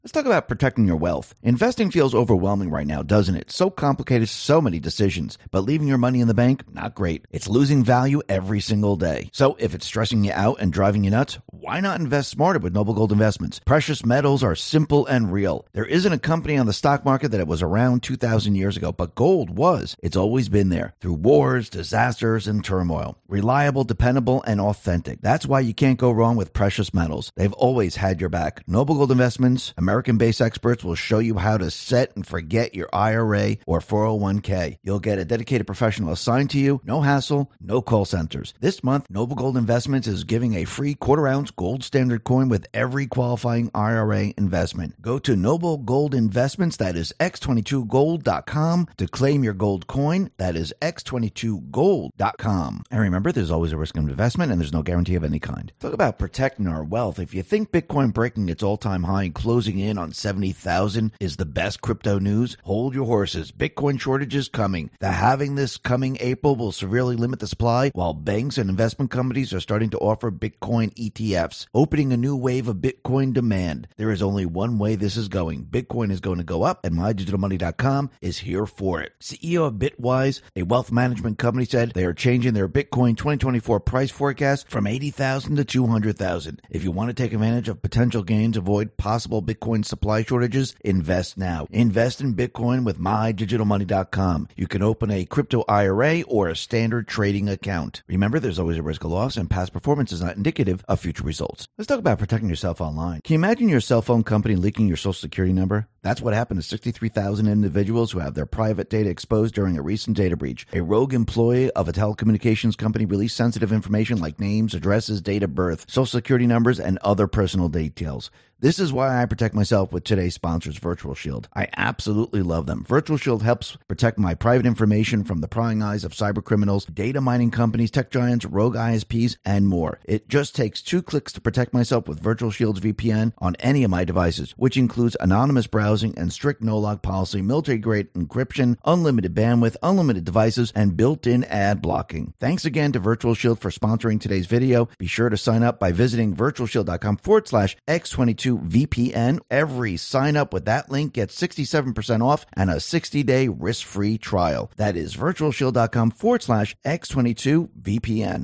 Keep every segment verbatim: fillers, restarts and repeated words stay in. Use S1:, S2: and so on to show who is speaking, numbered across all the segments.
S1: Let's talk about protecting your wealth. Investing feels overwhelming right now, doesn't it? So complicated, so many decisions. But leaving your money in the bank, not great. It's losing value every single day. So if it's stressing you out and driving you nuts, why not invest smarter with Noble Gold Investments? Precious metals are simple and real. There isn't a company on the stock market that it was around two thousand years ago, but gold was. It's always been there through wars, disasters, and turmoil. Reliable, dependable, and authentic. That's why you can't go wrong with precious metals. They've always had your back. Noble Gold Investments, American-based experts will show you how to set and forget your I R A or four oh one k. You'll get a dedicated professional assigned to you, no hassle, no call centers. This month, Noble Gold Investments is giving a free quarter-ounce gold standard coin with every qualifying I R A investment. Go to Noble Gold Investments, that is x twenty-two gold dot com, to claim your gold coin. That is x twenty-two gold dot com. And remember, there's always a risk of investment and there's no guarantee of any kind. Talk about protecting our wealth. If you think Bitcoin breaking its all-time high and closing in on seventy thousand is the best crypto news, hold your horses. Bitcoin shortage is coming. The halving this coming April will severely limit the supply, while banks and investment companies are starting to offer Bitcoin E T Fs, opening a new wave of Bitcoin demand. There is only one way this is going. Bitcoin is going to go up, and my digital money dot com is here for it. C E O of Bitwise, a wealth management company, said they are changing their Bitcoin twenty twenty-four price forecast from eighty thousand to two hundred thousand. If you want to take advantage of potential gains, avoid possible Bitcoin supply shortages, invest now. Invest in Bitcoin with my digital money dot com. You can open a crypto I R A or a standard trading account. Remember, there's always a risk of loss, and past performance is not indicative of future results. Let's talk about protecting yourself online. Can you imagine your cell phone company leaking your social security number? That's what happened to sixty-three thousand individuals who have their private data exposed during a recent data breach. A rogue employee of a telecommunications company released sensitive information like names, addresses, date of birth, social security numbers, and other personal details. This is why I protect myself with today's sponsors, Virtual Shield. I absolutely love them. Virtual Shield helps protect my private information from the prying eyes of cyber criminals, data mining companies, tech giants, rogue I S Ps, and more. It just takes two clicks to protect myself with Virtual Shield's V P N on any of my devices, which includes anonymous browsing and strict no-log policy, military-grade encryption, unlimited bandwidth, unlimited devices, and built-in ad blocking. Thanks again to Virtual Shield for sponsoring today's video. Be sure to sign up by visiting virtual shield dot com forward slash x twenty-two V P N. Every sign up with that link gets sixty-seven percent off and a sixty day risk-free trial. That is virtual shield dot com forward slash x twenty-two V P N.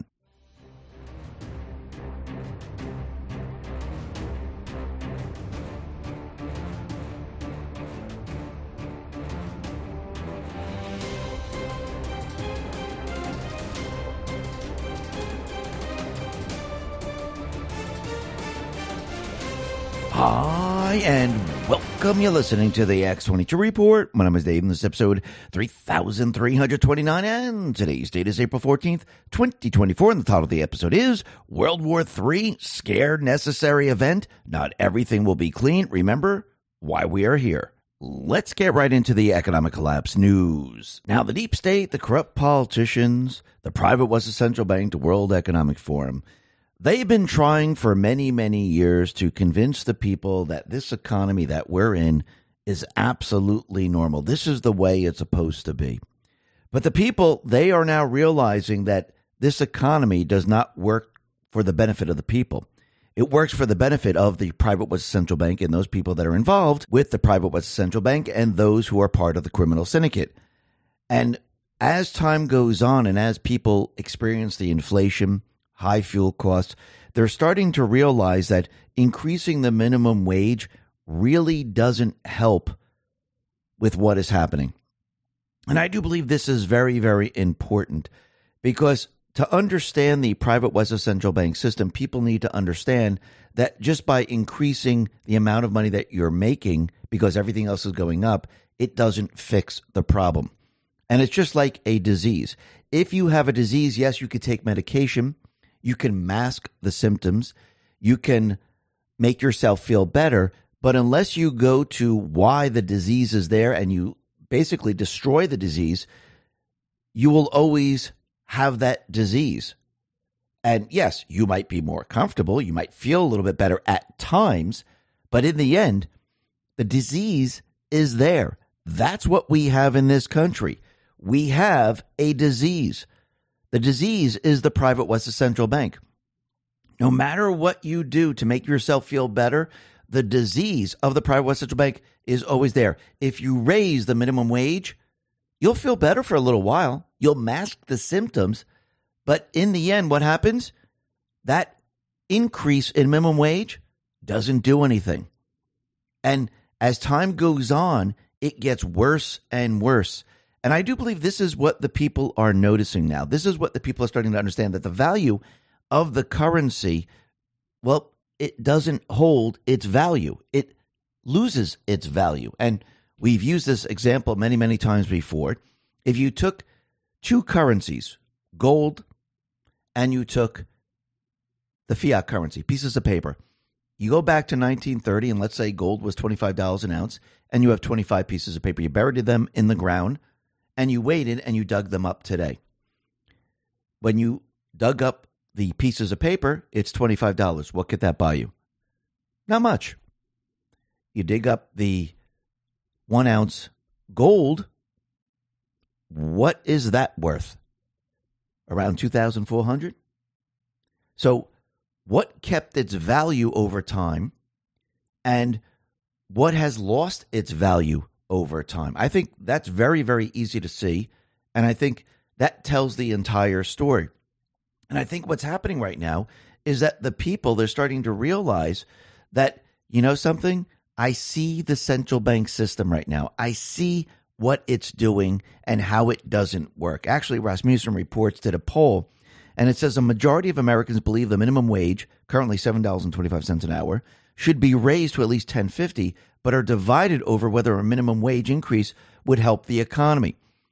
S1: Hi, and welcome. You're listening to the X twenty-two Report. My name is Dave, and this is episode three thousand three hundred twenty-nine, and today's date is April fourteenth, twenty twenty-four, and the title of the episode is World War Three, Scared Necessary Event. Not everything will be clean. Remember why we are here. Let's get right into the economic collapse news. Now, the deep state, the corrupt politicians, the private Western Central Bank, the World Economic Forum, they've been trying for many, many years to convince the people that this economy that we're in is absolutely normal. This is the way it's supposed to be. But the people, they are now realizing that this economy does not work for the benefit of the people. It works for the benefit of the private West Central Bank and those people that are involved with the private West Central Bank and those who are part of the criminal syndicate. And as time goes on and as people experience the inflation, high fuel costs, they're starting to realize that increasing the minimum wage really doesn't help with what is happening. And I do believe this is very, very important because to understand the private Western Central Bank system, people need to understand that just by increasing the amount of money that you're making because everything else is going up, it doesn't fix the problem. And it's just like a disease. If you have a disease, yes, you could take medication. You can mask the symptoms. You can make yourself feel better. But unless you go to why the disease is there and you basically destroy the disease, you will always have that disease. And yes, you might be more comfortable. You might feel a little bit better at times. But in the end, the disease is there. That's what we have in this country. We have a disease. The disease is the private Western Central Bank. No matter what you do to make yourself feel better, the disease of the private West Central Bank is always there. If you raise the minimum wage, you'll feel better for a little while. You'll mask the symptoms. But in the end, what happens? That increase in minimum wage doesn't do anything. And as time goes on, it gets worse and worse. And I do believe this is what the people are noticing now. This is what the people are starting to understand, that the value of the currency, well, it doesn't hold its value. It loses its value. And we've used this example many, many times before. If you took two currencies, gold, and you took the fiat currency, pieces of paper, you go back to nineteen thirty, and let's say gold was twenty-five dollars an ounce, and you have twenty-five pieces of paper. You buried them in the ground, and you waited, and you dug them up today. When you dug up the pieces of paper, it's twenty-five dollars. What could that buy you? Not much. You dig up the one ounce gold, what is that worth? Around two thousand four hundred dollars? So what kept its value over time, and what has lost its value over time? I think that's very, very easy to see, and I think that tells the entire story. And I think what's happening right now is that the people, they're starting to realize that, you know something, I see the central bank system right now. I see what it's doing and how it doesn't work. Actually, Rasmussen Reports did a poll, and it says a majority of Americans believe the minimum wage, currently seven dollars and twenty-five cents an hour, should be raised to at least ten fifty, but are divided over whether a minimum wage increase would help the economy.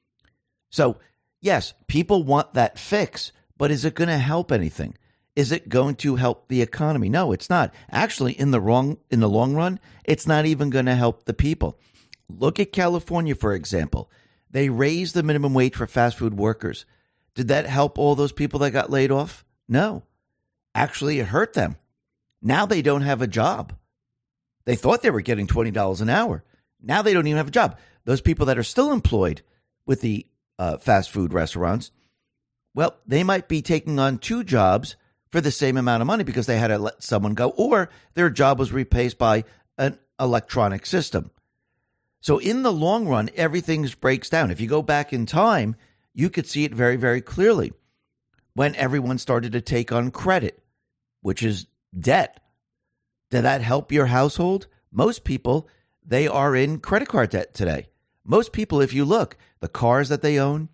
S1: So, yes, people want that fix, but is it going to help anything? Is it going to help the economy? No, it's not. Actually, in the wrong in the long run, it's not even going to help the people. Look at California, for example. They raised the minimum wage for fast food workers. Did that help all those people that got laid off? No. Actually, it hurt them. Now they don't have a job. They thought they were getting twenty dollars an hour. Now they don't even have a job. Those people that are still employed with the uh, fast food restaurants, well, they might be taking on two jobs for the same amount of money because they had to let someone go, or their job was replaced by an electronic system. So in the long run, everything breaks down. If you go back in time, you could see it very, very clearly when everyone started to take on credit, which is debt. Did that help your household? Most people, they are in credit card debt today. Most people, if you look, the cars that they own,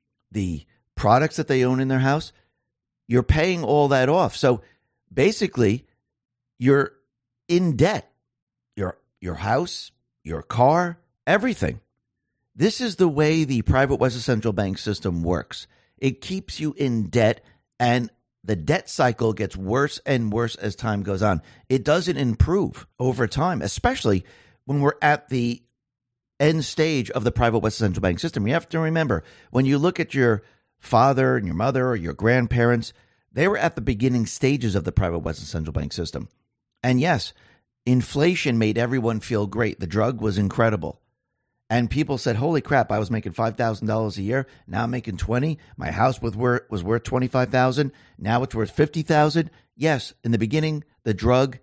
S1: the products that they own in their house, you're paying all that off. So basically, you're in debt. Your your house, your car, everything. This is the way the private West Central Bank system works. It keeps you in debt, and the debt cycle gets worse and worse as time goes on. It doesn't improve over time, especially when we're at the end stage of the private West Central Bank system. You have to remember, when you look at your father and your mother or your grandparents, they were at the beginning stages of the private West Central Bank system. And yes, inflation made everyone feel great. The drug was incredible. And people said, holy crap, I was making five thousand dollars a year. Now I'm making twenty. My house was worth, was worth twenty-five thousand dollars. Now it's worth fifty thousand dollars. Yes, in the beginning, the drug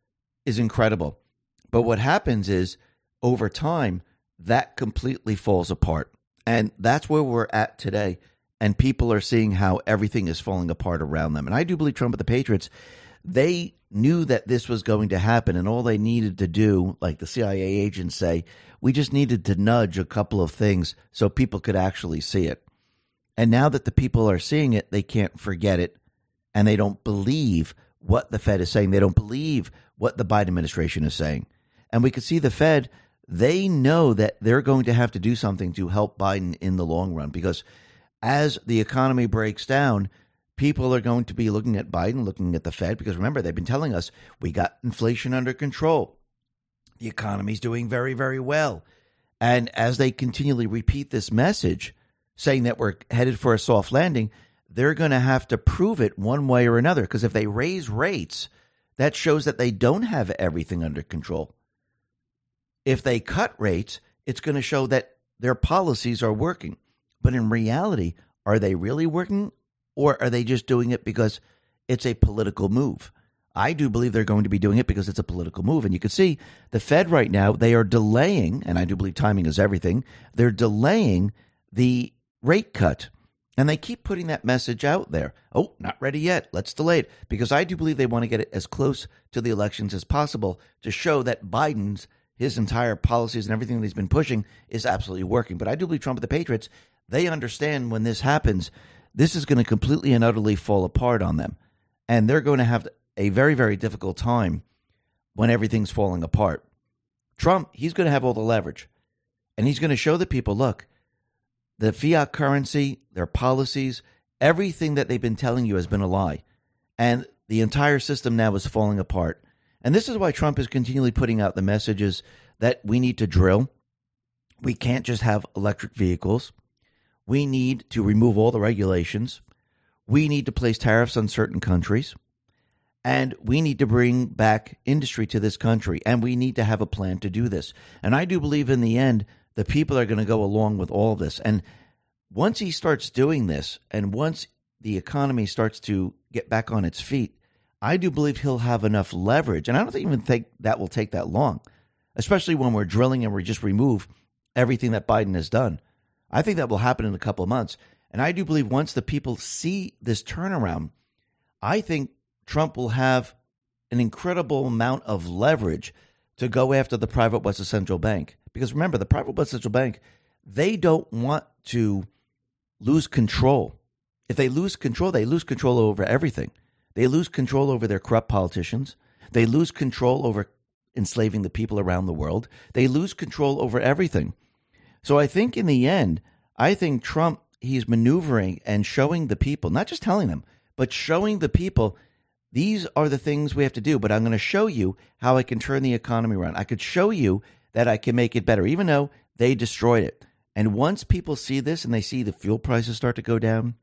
S1: is incredible. But what happens is, over time, that completely falls apart. And that's where we're at today. And people are seeing how everything is falling apart around them. And I do believe Trump and the Patriots, they knew that this was going to happen. And all they needed to do, like the C I A agents say, we just needed to nudge a couple of things so people could actually see it. And now that the people are seeing it, they can't forget it. And they don't believe what the Fed is saying. They don't believe what the Biden administration is saying. And we could see the Fed, they know that they're going to have to do something to help Biden in the long run, because as the economy breaks down, people are going to be looking at Biden, looking at the Fed, because remember, they've been telling us we got inflation under control. The economy's doing very, very well. And as they continually repeat this message, saying that we're headed for a soft landing, they're going to have to prove it one way or another, because if they raise rates, that shows that they don't have everything under control. If they cut rates, it's going to show that their policies are working. But in reality, are they really working, or are they just doing it because it's a political move? I do believe they're going to be doing it because it's a political move. And you can see the Fed right now, they are delaying, and I do believe timing is everything, they're delaying the rate cut. And they keep putting that message out there. Oh, not ready yet. Let's delay it. Because I do believe they want to get it as close to the elections as possible to show that Biden's, his entire policies and everything that he's been pushing is absolutely working. But I do believe Trump and the Patriots, they understand when this happens, this is going to completely and utterly fall apart on them. And they're going to have a very, very difficult time when everything's falling apart. Trump, he's going to have all the leverage. And he's going to show the people, look, the fiat currency, their policies, everything that they've been telling you has been a lie. And the entire system now is falling apart. And this is why Trump is continually putting out the messages that we need to drill. We can't just have electric vehicles. We need to remove all the regulations. We need to place tariffs on certain countries. And we need to bring back industry to this country. And we need to have a plan to do this. And I do believe in the end, the people are going to go along with all of this. And once he starts doing this, and once the economy starts to get back on its feet, I do believe he'll have enough leverage. And I don't even think that will take that long, especially when we're drilling and we just remove everything that Biden has done. I think that will happen in a couple of months. And I do believe once the people see this turnaround, I think Trump will have an incredible amount of leverage to go after the private Western Central Bank. Because remember, the private Western Central Bank, they don't want to lose control. If they lose control, they lose control over everything. They lose control over their corrupt politicians. They lose control over enslaving the people around the world. They lose control over everything. So I think in the end, I think Trump, he's maneuvering and showing the people, not just telling them, but showing the people, these are the things we have to do. But I'm going to show you how I can turn the economy around. I could show you that I can make it better, even though they destroyed it. And once people see this and they see the fuel prices start to go down,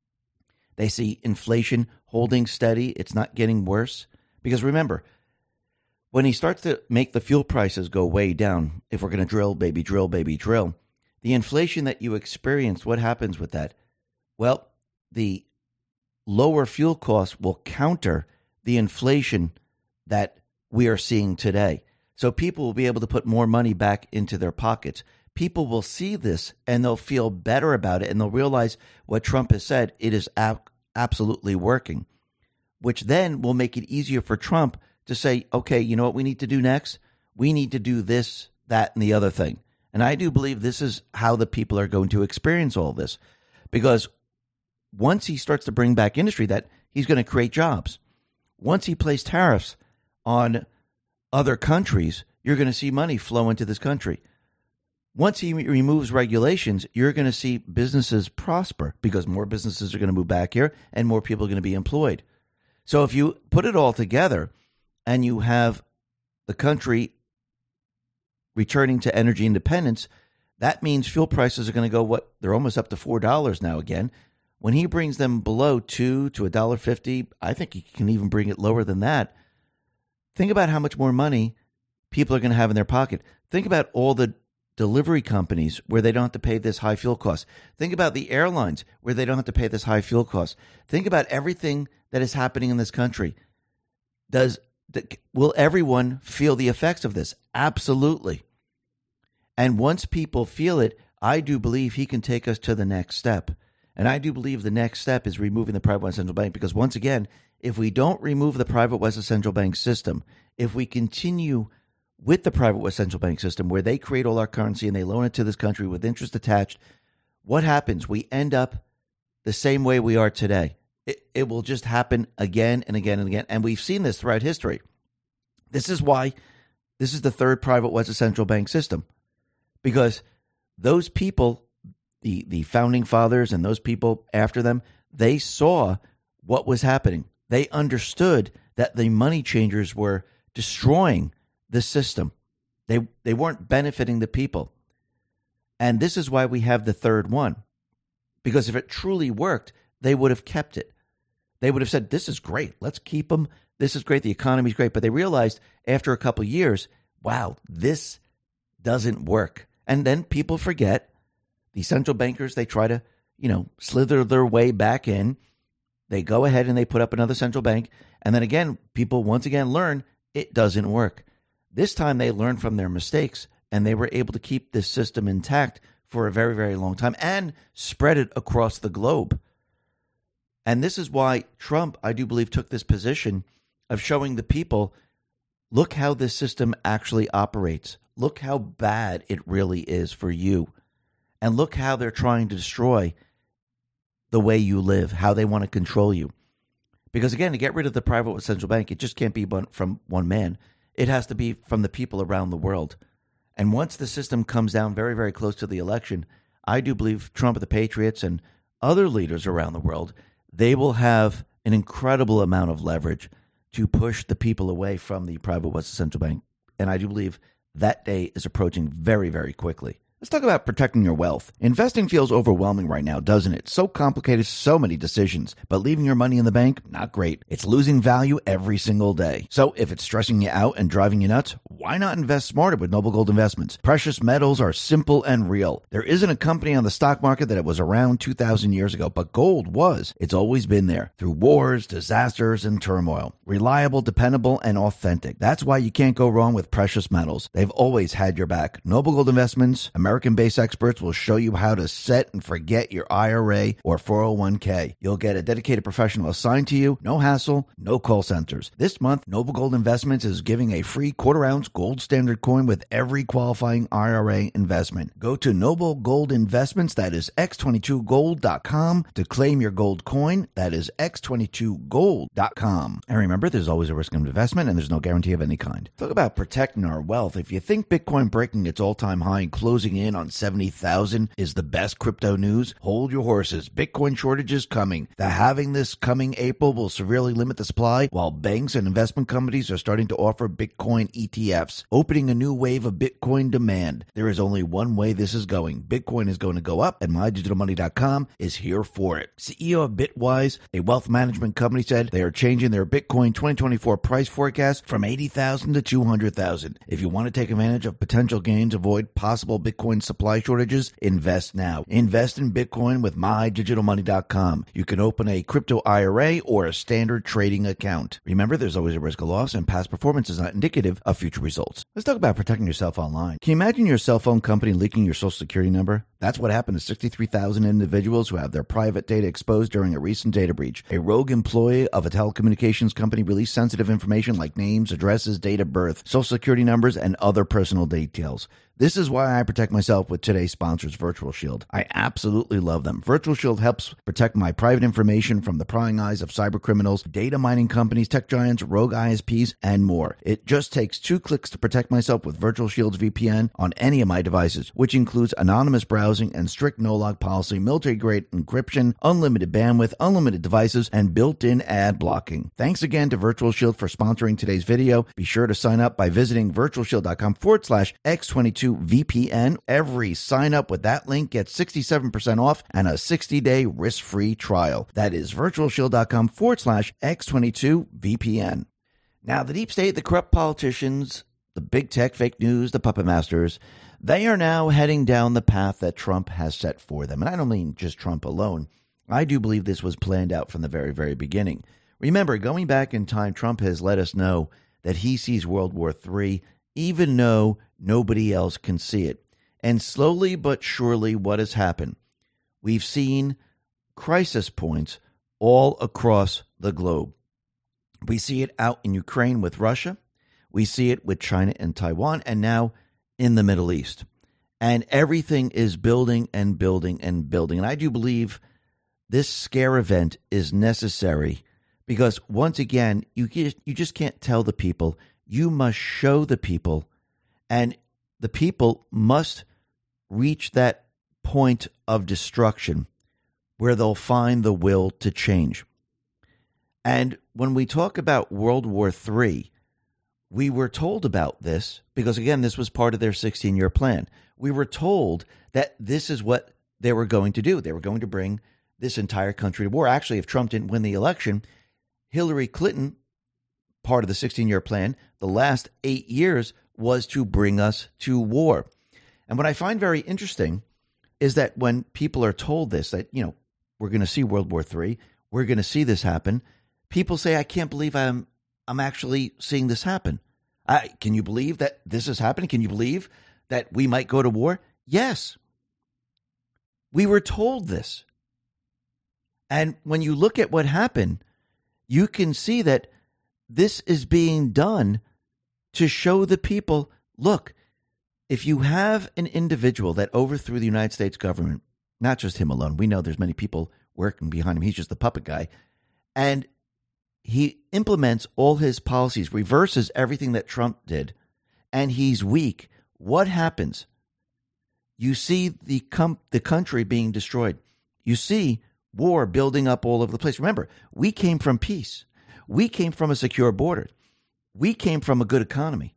S1: they see inflation holding steady, it's not getting worse. Because remember, when he starts to make the fuel prices go way down, if we're going to drill, baby, drill, baby, drill, the inflation that you experience, what happens with that? Well, the lower fuel costs will counter the inflation that we are seeing today. So people will be able to put more money back into their pockets. People will see this and they'll feel better about it, and they'll realize what Trump has said, it is ab- absolutely working, which then will make it easier for Trump to say, okay, you know what we need to do next? We need to do this, that, and the other thing. And I do believe this is how the people are going to experience all this, because once he starts to bring back industry, that he's going to create jobs. Once he places tariffs on other countries, you're going to see money flow into this country. Once he re- removes regulations, you're going to see businesses prosper because more businesses are going to move back here and more people are going to be employed. So if you put it all together and you have the country returning to energy independence, that means fuel prices are going to go, what, they're almost up to four dollars now again. When he brings them below two to one dollar fifty, I think he can even bring it lower than that. Think about how much more money people are going to have in their pocket. Think about all the delivery companies where they don't have to pay this high fuel cost. Think about the airlines where they don't have to pay this high fuel cost. Think about everything that is happening in this country. Does will everyone feel the effects of this? Absolutely. And once people feel it, I do believe he can take us to the next step. And I do believe the next step is removing the private Western Central Bank, because once again, if we don't remove the private Western Central Bank system, if we continue with the private Western Central Bank system where they create all our currency and they loan it to this country with interest attached, what happens? We end up the same way we are today. It, it will just happen again and again and again. And we've seen this throughout history. This is why this is the third private Western Central Bank system, because those people, the, the founding fathers and those people after them, they saw what was happening. They understood that the money changers were destroying the system. They they weren't benefiting the people. And this is why we have the third one. Because if it truly worked, they would have kept it. They would have said, this is great. Let's keep them. This is great. The economy's great. But they realized after a couple of years, wow, this doesn't work. And then people forget. The central bankers, they try to, you know, slither their way back in. They go ahead and they put up another central bank. And then again, people once again learn it doesn't work. This time they learned from their mistakes and they were able to keep this system intact for a very, very long time and spread it across the globe. And this is why Trump, I do believe, took this position of showing the people, look how this system actually operates. Look how bad it really is for you. And look how they're trying to destroy the way you live, how they want to control you. Because again, to get rid of the private central bank, it just can't be from one man. It has to be from the people around the world. And once the system comes down very, very close to the election, I do believe Trump and the Patriots and other leaders around the world, they will have an incredible amount of leverage to push the people away from the private Western central bank. And I do believe that day is approaching very, very quickly. Let's talk about protecting your wealth. Investing feels overwhelming right now, doesn't it? So complicated, so many decisions. But leaving your money in the bank, not great. It's losing value every single day. So if it's stressing you out and driving you nuts, why not invest smarter with Noble Gold Investments? Precious metals are simple and real. There isn't a company on the stock market that was around two thousand years ago, but gold was. It's always been there through wars, disasters, and turmoil. Reliable, dependable, and authentic. That's why you can't go wrong with precious metals. They've always had your back. Noble Gold Investments, American-based experts will show you how to set and forget your I R A or four oh one k. You'll get a dedicated professional assigned to you, no hassle, no call centers. This month, Noble Gold Investments is giving a free quarter-ounce gold standard coin with every qualifying I R A investment. Go to Noble Gold Investments, that is x twenty-two gold dot com, to claim your gold coin. That is x twenty-two gold dot com. And remember, there's always a risk of investment and there's no guarantee of any kind. Talk about protecting our wealth. If you think Bitcoin breaking its all-time high and closing in on seventy thousand is the best crypto news, hold your horses. Bitcoin shortage is coming. The halving this coming April will severely limit the supply, while banks and investment companies are starting to offer Bitcoin E T Fs, opening a new wave of Bitcoin demand. There is only one way this is going. Bitcoin is going to go up, and my digital money dot com is here for it. C E O of Bitwise, a wealth management company, said they are changing their Bitcoin twenty twenty-four price forecast from eighty thousand to two hundred thousand. If you want to take advantage of potential gains, avoid possible Bitcoin supply shortages, invest now. Invest in Bitcoin with my digital money dot com. You can open a crypto I R A or a standard trading account. Remember, there's always a risk of loss, and past performance is not indicative of future results. Let's talk about protecting yourself online. Can you imagine your cell phone company leaking your social security number? That's what happened to sixty-three thousand individuals who have their private data exposed during a recent data breach. A rogue employee of a telecommunications company released sensitive information like names, addresses, date of birth, social security numbers, and other personal details. This is why I protect myself with today's sponsors, Virtual Shield. I absolutely love them. Virtual Shield helps protect my private information from the prying eyes of cyber criminals, data mining companies, tech giants, rogue I S Ps, and more. It just takes two clicks to protect myself with Virtual Shield's V P N on any of my devices, which includes anonymous browsing and strict no-log policy, military-grade encryption, unlimited bandwidth, unlimited devices, and built-in ad blocking. Thanks again to Virtual Shield for sponsoring today's video. Be sure to sign up by visiting virtual shield dot com forward slash x twenty-two V P N. Every sign up with that link gets sixty-seven percent off and a sixty day risk-free trial. That is virtual shield dot com forward slash x twenty-two V P N. Now, the deep state, the corrupt politicians, the big tech, fake news, the puppet masters, they are now heading down the path that Trump has set for them. And I don't mean just Trump alone. I do believe this was planned out from the very, very beginning. Remember, going back in time, Trump has let us know that he sees World War Three, even though nobody else can see it. And slowly but surely, what has happened? We've seen crisis points all across the globe. We see it out in Ukraine with Russia. We see it with China and Taiwan, and now in the Middle East. And everything is building and building and building. And I do believe this scare event is necessary because, once again, you just, you just can't tell the people. You must show the people, and the people must reach that point of destruction where they'll find the will to change. And when we talk about World War Three, we were told about this because, again, this was part of their sixteen-year plan. We were told that this is what they were going to do. They were going to bring this entire country to war. Actually, if Trump didn't win the election, Hillary Clinton, part of the sixteen-year plan, the last eight years was to bring us to war. And what I find very interesting is that when people are told this, that, you know, we're going to see World War Three, we're going to see this happen. People say, I can't believe I'm I'm actually seeing this happen. I, can you believe that this is happening? Can you believe that we might go to war? Yes. We were told this. And when you look at what happened, you can see that this is being done to show the people, look, if you have an individual that overthrew the United States government, not just him alone, we know there's many people working behind him, he's just the puppet guy, and he implements all his policies, reverses everything that Trump did, and he's weak, what happens? You see the com- the country being destroyed. You see war building up all over the place. Remember, we came from peace. We came from a secure border. We came from a good economy.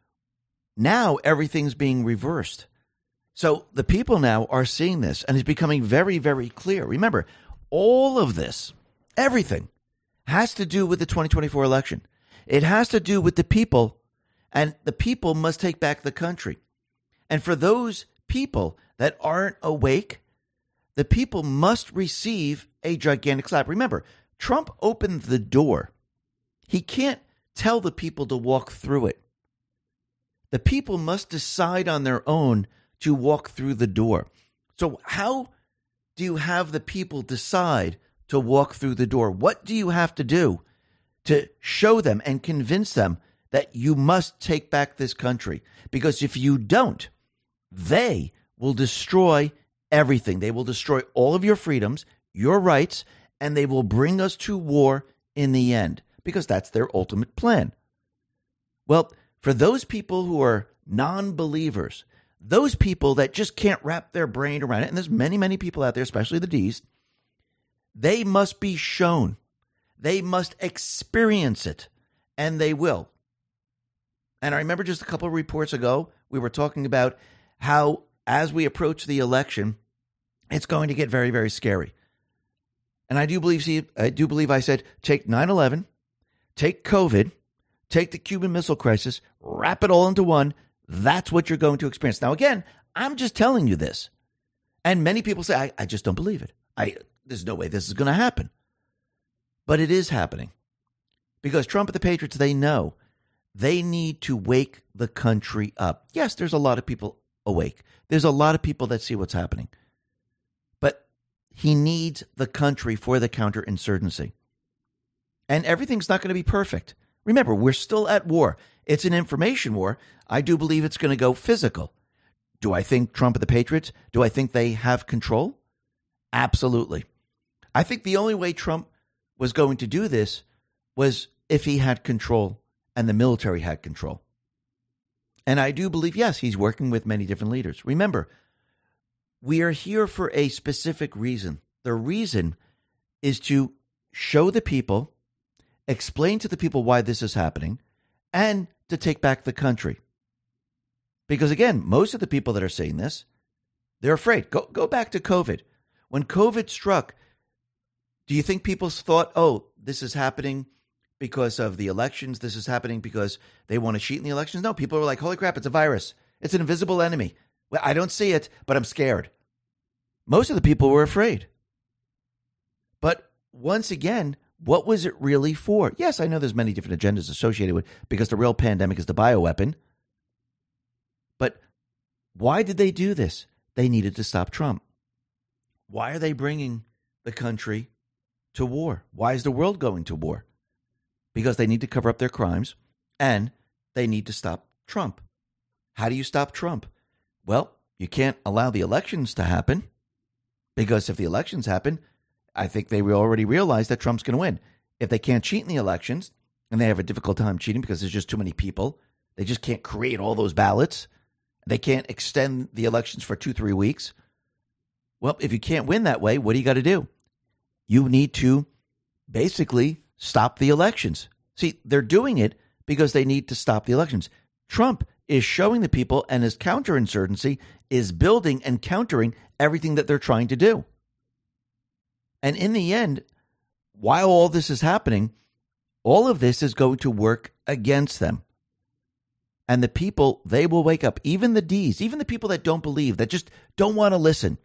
S1: Now everything's being reversed. So the people now are seeing this, and it's becoming very, very clear. Remember, all of this, everything, has to do with the twenty twenty-four election. It has to do with the people, and the people must take back the country. And for those people that aren't awake, the people must receive a gigantic slap. Remember, Trump opened the door. He can't tell the people to walk through it. The people must decide on their own to walk through the door. So how do you have the people decide to walk through the door? What do you have to do to show them and convince them that you must take back this country? Because if you don't, they will destroy everything. They will destroy all of your freedoms, your rights, and they will bring us to war in the end, because that's their ultimate plan. Well, for those people who are non-believers, those people that just can't wrap their brain around it, and there's many, many people out there, especially the D's, they must be shown. They must experience it, and they will. And I remember just a couple of reports ago, we were talking about how as we approach the election, it's going to get very, very scary. And I do believe, see, I do believe I said, take nine eleven, take COVID, take the Cuban Missile Crisis, wrap it all into one. That's what you're going to experience. Now, again, I'm just telling you this. And many people say, I, I just don't believe it. I There's no way this is going to happen. But it is happening. Because Trump and the Patriots, they know they need to wake the country up. Yes, there's a lot of people awake. There's a lot of people that see what's happening. But he needs the country for the counterinsurgency. And everything's not going to be perfect. Remember, we're still at war. It's an information war. I do believe it's going to go physical. Do I think Trump and the Patriots, do I think they have control? Absolutely. I think the only way Trump was going to do this was if he had control and the military had control. And I do believe, yes, he's working with many different leaders. Remember, we are here for a specific reason. The reason is to show the people, explain to the people why this is happening, and to take back the country. Because again, most of the people that are saying this, they're afraid. Go, go back to COVID. When COVID struck, do you think people thought, oh, this is happening because of the elections? This is happening because they want to cheat in the elections? No, people were like, holy crap, it's a virus. It's an invisible enemy. Well, I don't see it, but I'm scared. Most of the people were afraid. But once again, what was it really for? Yes, I know there's many different agendas associated with it because the real pandemic is the bioweapon. But why did they do this? They needed to stop Trump. Why are they bringing the country to war? Why is the world going to war? Because they need to cover up their crimes and they need to stop Trump. How do you stop Trump? Well, you can't allow the elections to happen because if the elections happen, I think they already realize that Trump's going to win. If they can't cheat in the elections, and they have a difficult time cheating because there's just too many people, they just can't create all those ballots. They can't extend the elections for two, three weeks. Well, if you can't win that way, what do you got to do? You need to basically stop the elections. See, they're doing it because they need to stop the elections. Trump is showing the people, and his counterinsurgency is building and countering everything that they're trying to do. And in the end, while all this is happening, all of this is going to work against them. And the people, they will wake up. Even the D's, even the people that don't believe, that just don't want to listen.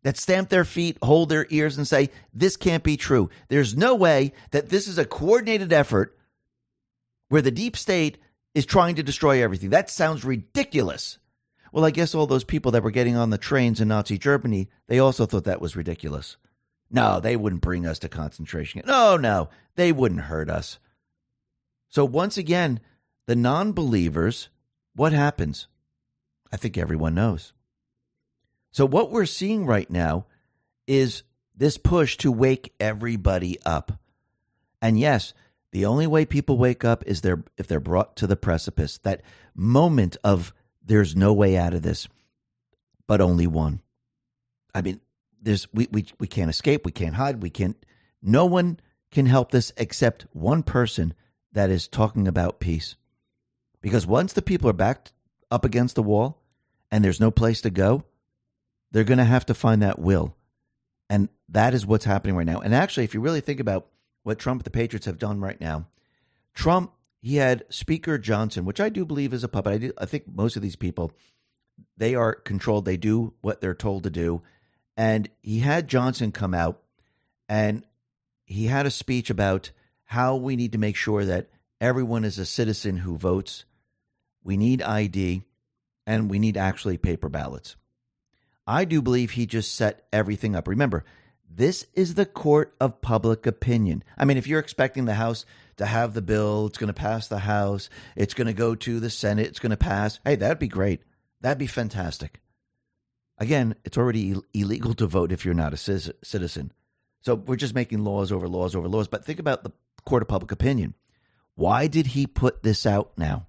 S1: that stamp their feet, hold their ears, and say, this can't be true. There's no way that this is a coordinated effort where the deep state is trying to destroy everything. That sounds ridiculous. Well, I guess all those people that were getting on the trains in Nazi Germany, they also thought that was ridiculous. No, they wouldn't bring us to concentration camps. No, no, they wouldn't hurt us. So once again, the non-believers, what happens? I think everyone knows. So what we're seeing right now is this push to wake everybody up. And yes, the only way people wake up is they're, if they're brought to the precipice, that moment of there's no way out of this, but only one. I mean, there's we, we, we can't escape, we can't hide, we can't, no one can help this except one person that is talking about peace. Because once the people are backed up against the wall and there's no place to go, they're going to have to find that will. And that is what's happening right now. And actually, if you really think about what Trump and the Patriots have done right now, Trump, he had Speaker Johnson, which I do believe is a puppet. I, do, I think most of these people, they are controlled. They do what they're told to do. And he had Johnson come out and he had a speech about how we need to make sure that everyone is a citizen who votes. We need I D and we need actually paper ballots. I do believe he just set everything up. Remember, this is the court of public opinion. I mean, if you're expecting the House to have the bill, it's going to pass the House, it's going to go to the Senate, it's going to pass. Hey, that'd be great. That'd be fantastic. Again, it's already Ill- illegal to vote if you're not a c- citizen. So we're just making laws over laws over laws. But think about the court of public opinion. Why did he put this out now?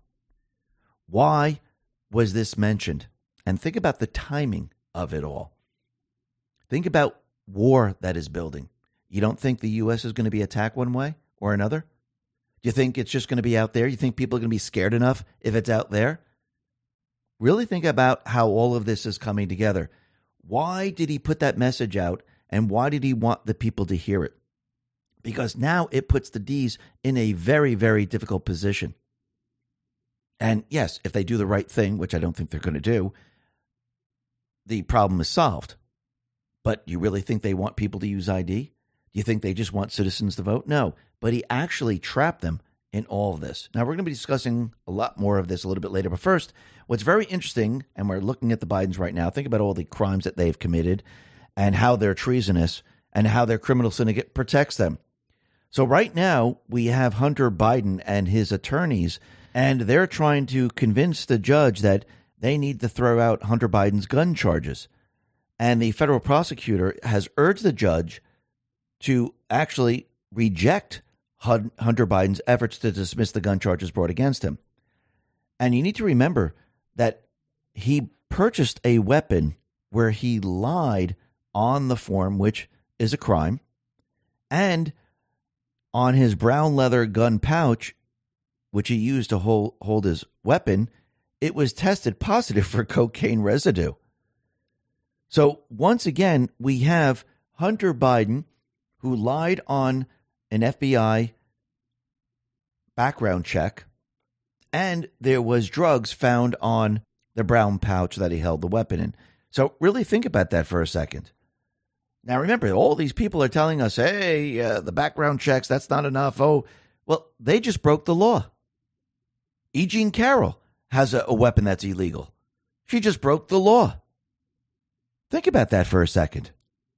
S1: Why was this mentioned? And think about the timing of it all. Think about war that is building. You don't think the U S is going to be attacked one way or another? Do you think it's just going to be out there? You think people are going to be scared enough if it's out there? Really think about how all of this is coming together. Why did he put that message out, and why did he want the people to hear it? Because now it puts the D's in a very, very difficult position. And yes, if they do the right thing, which I don't think they're going to do, the problem is solved. But you really think they want people to use I D? Do you think they just want citizens to vote? No, but he actually trapped them in all of this. Now, we're going to be discussing a lot more of this a little bit later. But first, what's very interesting, and we're looking at the Bidens right now, think about all the crimes that they've committed and how they're treasonous and how their criminal syndicate protects them. So right now, we have Hunter Biden and his attorneys, and they're trying to convince the judge that they need to throw out Hunter Biden's gun charges. And the federal prosecutor has urged the judge to actually reject Hunter Biden's efforts to dismiss the gun charges brought against him. And you need to remember that he purchased a weapon where he lied on the form, which is a crime, and on his brown leather gun pouch, which he used to hold, hold his weapon, it was tested positive for cocaine residue. So once again, we have Hunter Biden, who lied on an F B I background check, and there was drugs found on the brown pouch that he held the weapon in. So really think about that for a second. Now, remember, all these people are telling us, hey, uh, the background checks, that's not enough. Oh, well, they just broke the law. E. Jean Carroll has a, a weapon that's illegal. She just broke the law. Think about that for a second.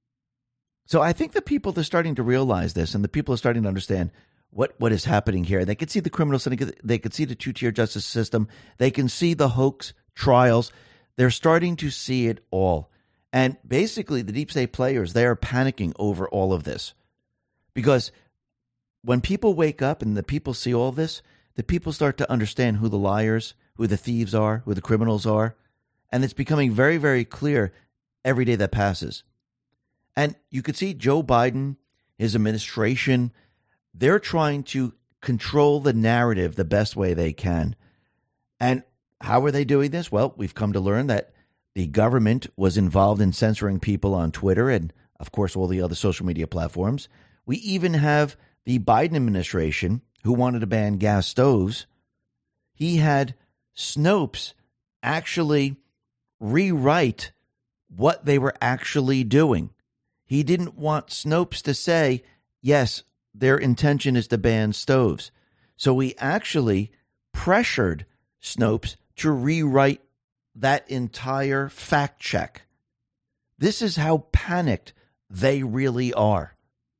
S1: So I think the people are starting to realize this, and the people are starting to understand what, what is happening here. They can see the criminal syndicate. They can see the two-tier justice system. They can see the hoax trials. They're starting to see it all. And basically, the deep state players, they are panicking over all of this. Because when people wake up and the people see all this, the people start to understand who the liars, who the thieves are, who the criminals are. And it's becoming very, very clear every day that passes. And you could see Joe Biden, his administration, they're trying to control the narrative the best way they can. And how are they doing this? Well, we've come to learn that the government was involved in censoring people on Twitter and, of course, all the other social media platforms. We even have the Biden administration who wanted to ban gas stoves. He had Snopes actually rewrite what they were actually doing. He didn't want Snopes to say, yes, their intention is to ban stoves. So he actually pressured Snopes to rewrite that entire fact check. This is how panicked they really are.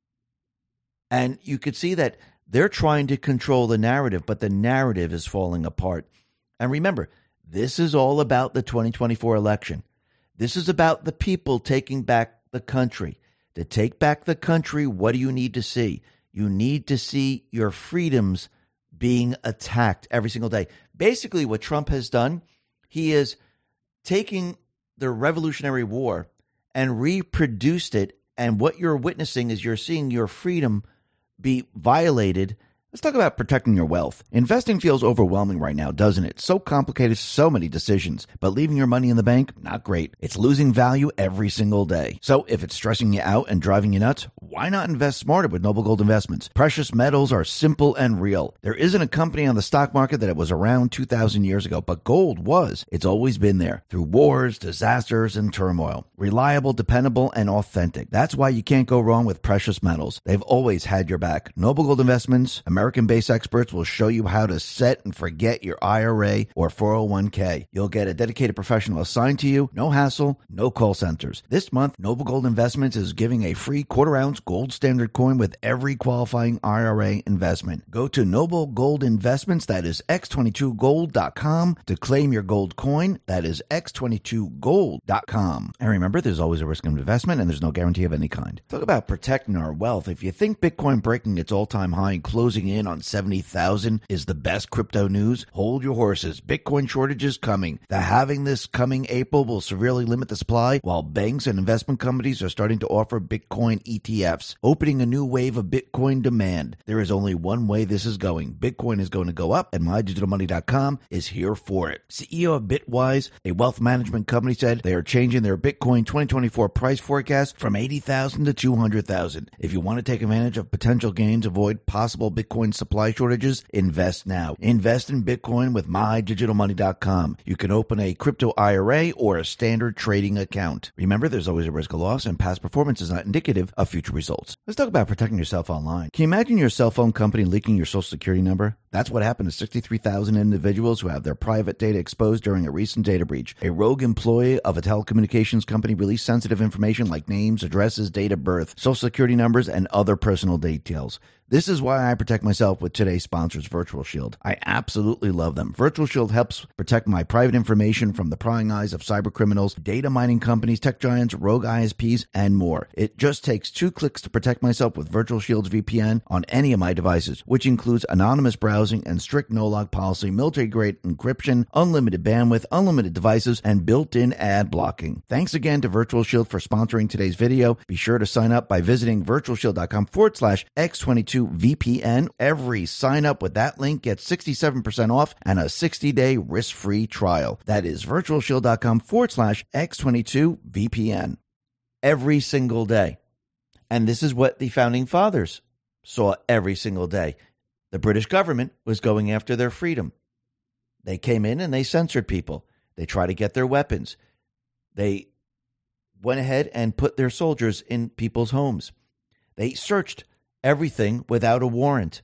S1: And you could see that they're trying to control the narrative, but the narrative is falling apart. And remember, this is all about the twenty twenty-four election. This is about the people taking back the country. To take back the country, what do you need to see? You need to see your freedoms being attacked every single day. Basically, what Trump has done, he is taking the Revolutionary War and reproduced it. And what you're witnessing is you're seeing your freedom be violated. Let's talk about protecting your wealth. Investing feels overwhelming right now, doesn't it? So complicated, so many decisions. But leaving your money in the bank, not great. It's losing value every single day. So if it's stressing you out and driving you nuts, why not invest smarter with Noble Gold Investments? Precious metals are simple and real. There isn't a company on the stock market that was around two thousand years ago, but gold was. It's always been there through wars, disasters, and turmoil. Reliable, dependable, and authentic. That's why you can't go wrong with precious metals. They've always had your back. Noble Gold Investments, American-based experts will show you how to set and forget your I R A or four oh one k. You'll get a dedicated professional assigned to you, no hassle, no call centers. This month, Noble Gold Investments is giving a free quarter-ounce gold standard coin with every qualifying I R A investment. Go to Noble Gold Investments, that is x twenty-two gold dot com, to claim your gold coin. That is x twenty-two gold dot com. And remember, there's always a risk of investment, and there's no guarantee of any kind. Talk about protecting our wealth. If you think Bitcoin breaking its all-time high and closing in on seventy thousand is the best crypto news, hold your horses. Bitcoin shortage is coming. The halving this coming April will severely limit the supply, while banks and investment companies are starting to offer Bitcoin E T Fs, opening a new wave of Bitcoin demand. There is only one way this is going. Bitcoin is going to go up, and my digital money dot com is here for it. C E O of Bitwise, a wealth management company, said they are changing their Bitcoin twenty twenty-four price forecast from eighty thousand to two hundred thousand. If you want to take advantage of potential gains, avoid possible Bitcoin supply shortages, invest now. Invest in Bitcoin with my digital money dot com. You can open a crypto I R A or a standard trading account. Remember, there's always a risk of loss, and past performance is not indicative of future results. Let's talk about protecting yourself online. Can you imagine your cell phone company leaking your social security number? That's what happened to sixty-three thousand individuals who have their private data exposed during a recent data breach. A rogue employee of a telecommunications company released sensitive information like names, addresses, date of birth, social security numbers, and other personal details. This is why I protect myself with today's sponsors, Virtual Shield. I absolutely love them. Virtual Shield helps protect my private information from the prying eyes of cyber criminals, data mining companies, tech giants, rogue I S Ps, and more. It just takes two clicks to protect myself with Virtual Shield's V P N on any of my devices, which includes anonymous browsing and strict no-log policy, military-grade encryption, unlimited bandwidth, unlimited devices, and built-in ad blocking. Thanks again to Virtual Shield for sponsoring today's video. Be sure to sign up by visiting virtual shield dot com forward slash x twenty-two V P N. Every sign up with that link gets sixty-seven percent off and a sixty day risk-free trial. That is virtual shield dot com forward slash x twenty-two V P N. Every single day. And this is what the founding fathers saw every single day. The British government was going after their freedom. They came in and they censored people. They tried to get their weapons. They went ahead and put their soldiers in people's homes. They searched everything without a warrant.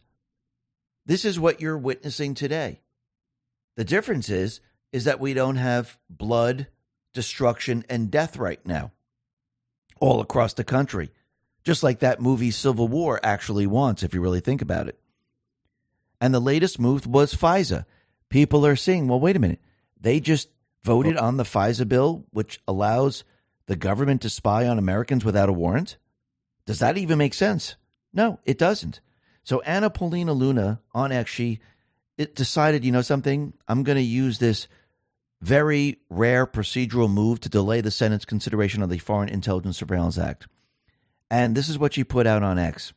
S1: This is what you're witnessing today. The difference is, is that we don't have blood, destruction, and death right now all across the country, just like that movie Civil War actually wants, if you really think about it. And the latest move was FISA. People are saying, well, wait a minute. They just voted on the FISA bill, which allows the government to spy on Americans without a warrant. Does that even make sense? No, it doesn't. So Anna Paulina Luna on X, she it decided, you know something, I'm going to use this very rare procedural move to delay the Senate's consideration of the Foreign Intelligence Surveillance Act. And this is what she put out on X.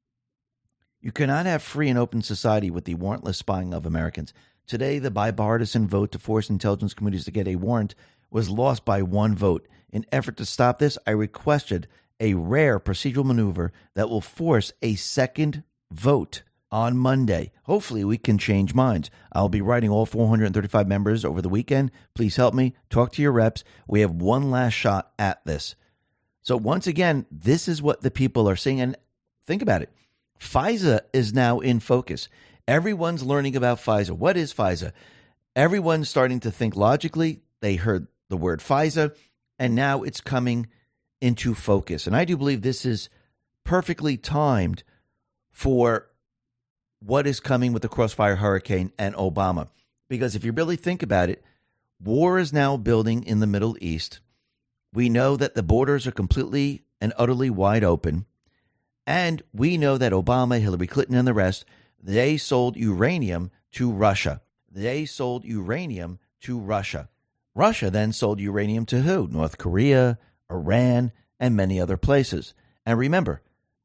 S1: You cannot have free and open society with the warrantless spying of Americans. Today, the bipartisan vote to force intelligence committees to get a warrant was lost by one vote. In effort to stop this, I requested a rare procedural maneuver that will force a second vote on Monday. Hopefully we can change minds. I'll be writing all four hundred thirty-five members over the weekend. Please help me. Talk to your reps. We have one last shot at this. So once again, this is what the people are seeing. And think about it. FISA is now in focus. Everyone's learning about FISA. What is FISA? Everyone's starting to think logically. They heard the word FISA, and now it's coming into focus. And I do believe this is perfectly timed for what is coming with the Crossfire Hurricane and Obama. Because if you really think about it, war is now building in the Middle East. We know that the borders are completely and utterly wide open. And we know that Obama, Hillary Clinton, and the rest, they sold uranium to Russia. They sold uranium to Russia. Russia then sold uranium to who? North Korea, Iran, and many other places. And remember,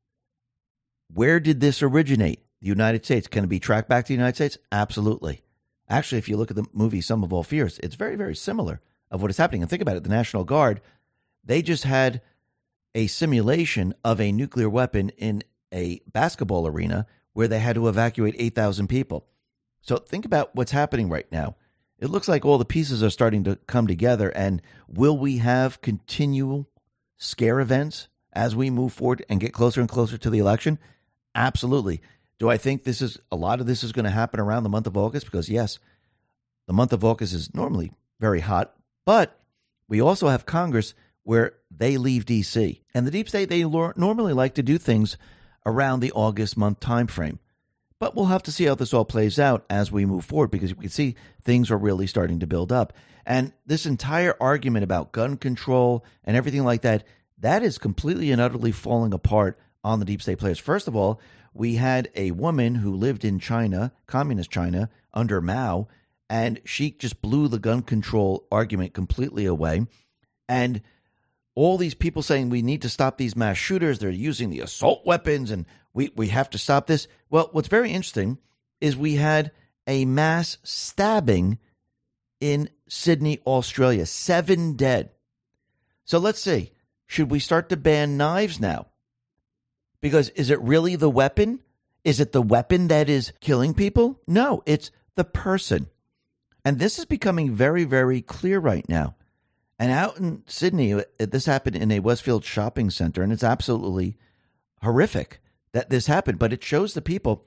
S1: where did this originate? The United States. Can it be tracked back to the United States? Absolutely. Actually, if you look at the movie Sum of All Fears, it's very, very similar of what is happening. And think about it. The National Guard, they just had a simulation of a nuclear weapon in a basketball arena where they had to evacuate eight thousand people. So think about what's happening right now. It looks like all the pieces are starting to come together. And will we have continual scare events as we move forward and get closer and closer to the election? Absolutely. Do I think this is a lot of this is going to happen around the month of August? Because yes, the month of August is normally very hot, but we also have Congress where they leave D C. And the deep state, they lo- normally like to do things around the August month timeframe. But we'll have to see how this all plays out as we move forward, because we can see things are really starting to build up. And this entire argument about gun control and everything like that, that is completely and utterly falling apart on the deep state players. First of all, we had a woman who lived in China, communist China, under Mao, and she just blew the gun control argument completely away. And all these people saying we need to stop these mass shooters, they're using the assault weapons, and we, we have to stop this. Well, what's very interesting is we had a mass stabbing in Sydney, Australia, seven dead. So let's see, should we start to ban knives now? Because is it really the weapon? Is it the weapon that is killing people? No, it's the person. And this is becoming very, very clear right now. And out in Sydney, this happened in a Westfield shopping center, and it's absolutely horrific that this happened. But it shows the people,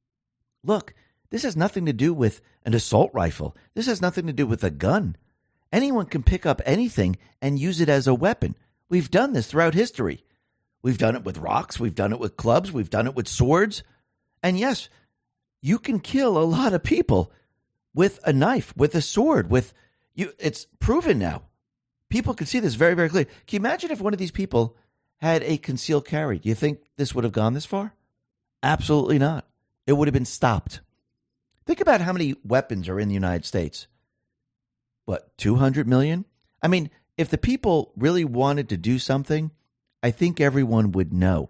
S1: look, this has nothing to do with an assault rifle. This has nothing to do with a gun. Anyone can pick up anything and use it as a weapon. We've done this throughout history. We've done it with rocks. We've done it with clubs. We've done it with swords. And yes, you can kill a lot of people with a knife, with a sword, with you. It's proven now. People can see this very, very clearly. Can you imagine if one of these people had a concealed carry? Do you think this would have gone this far? Absolutely not. It would have been stopped. Think about how many weapons are in the United States. What, two hundred million? I mean, if the people really wanted to do something, I think everyone would know.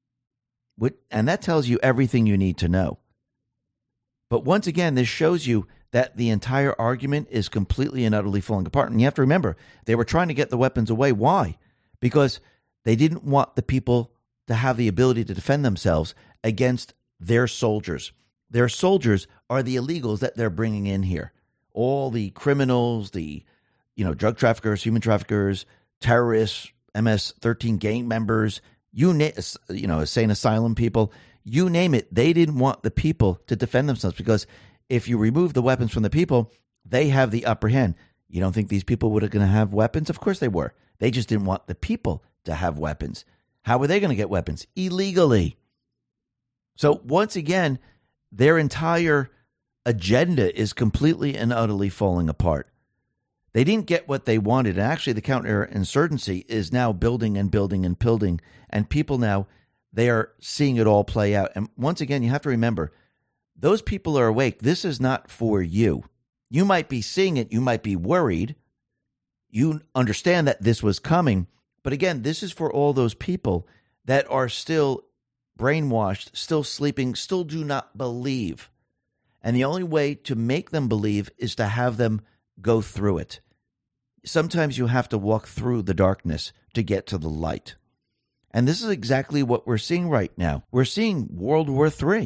S1: And that tells you everything you need to know. But once again, this shows you that the entire argument is completely and utterly falling apart. And you have to remember, they were trying to get the weapons away. Why? Because they didn't want the people to have the ability to defend themselves against their soldiers. Their soldiers are the illegals that they're bringing in here. All the criminals, the you know, drug traffickers, human traffickers, terrorists, M S thirteen gang members, you, na- you know, insane asylum people, you name it. They didn't want the people to defend themselves, because if you remove the weapons from the people, they have the upper hand. You don't think these people were going to have weapons? Of course they were. They just didn't want the people to have weapons. How were they going to get weapons? Illegally. So once again, their entire agenda is completely and utterly falling apart. They didn't get what they wanted. And actually, the counterinsurgency is now building and building and building. And people now, they are seeing it all play out. And once again, you have to remember, those people are awake. This is not for you. You might be seeing it. You might be worried. You understand that this was coming. But again, this is for all those people that are still brainwashed, still sleeping, still do not believe. And the only way to make them believe is to have them go through it. Sometimes you have to walk through the darkness to get to the light. And this is exactly what we're seeing right now. We're seeing World War Three.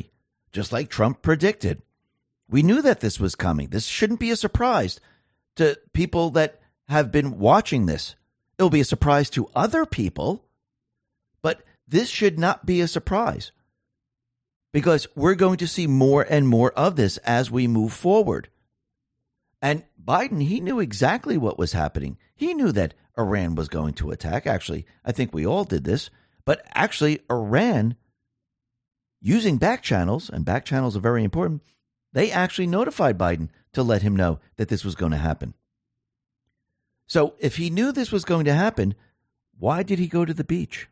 S1: just like Trump predicted. We knew that this was coming. This shouldn't be a surprise to people that have been watching this. It'll be a surprise to other people, but this should not be a surprise because we're going to see more and more of this as we move forward. And Biden, he knew exactly what was happening. He knew that Iran was going to attack. Actually, I think we all did this, but actually Iran, using back channels, and back channels are very important, they actually notified Biden to let him know that this was going to happen. So if he knew this was going to happen, why did he go to the beach?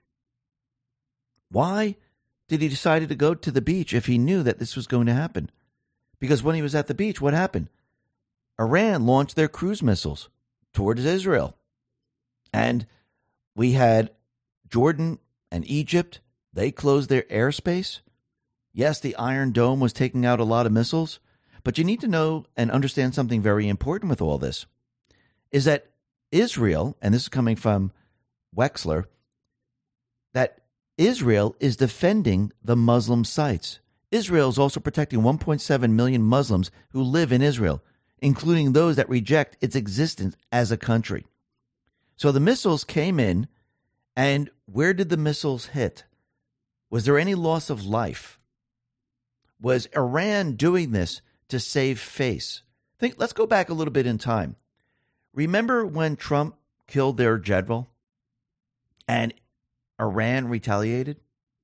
S1: Why did he decide to go to the beach if he knew that this was going to happen? Because when he was at the beach, what happened? Iran launched their cruise missiles towards Israel. And we had Jordan and Egypt. They closed their airspace. Yes, the Iron Dome was taking out a lot of missiles, but you need to know and understand something very important with all this, is that Israel, and this is coming from Wexler, that Israel is defending the Muslim sites. Israel is also protecting one point seven million Muslims who live in Israel, including those that reject its existence as a country. So the missiles came in, and where did the missiles hit? Was there any loss of life? Was Iran doing this to save face? Think. Let's go back a little bit in time. Remember when Trump killed their general and Iran retaliated?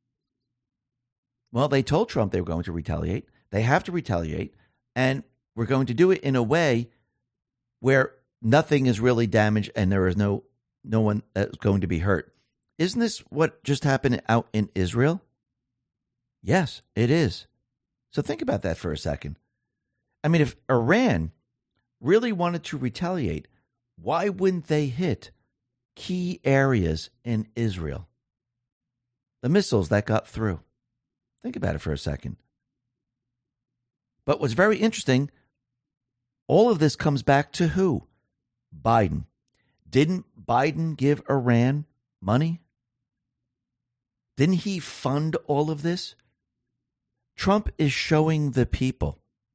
S1: Well, they told Trump they were going to retaliate. They have to retaliate, and we're going to do it in a way where nothing is really damaged and there is no no one that's going to be hurt. Isn't this what just happened out in Israel? Yes, it is. So think about that for a second. I mean, if Iran really wanted to retaliate, why wouldn't they hit key areas in Israel? The missiles that got through. Think about it for a second. But what's very interesting, all of this comes back to who? Biden. Didn't Biden give Iran money? Didn't he fund all of this? Trump is showing the people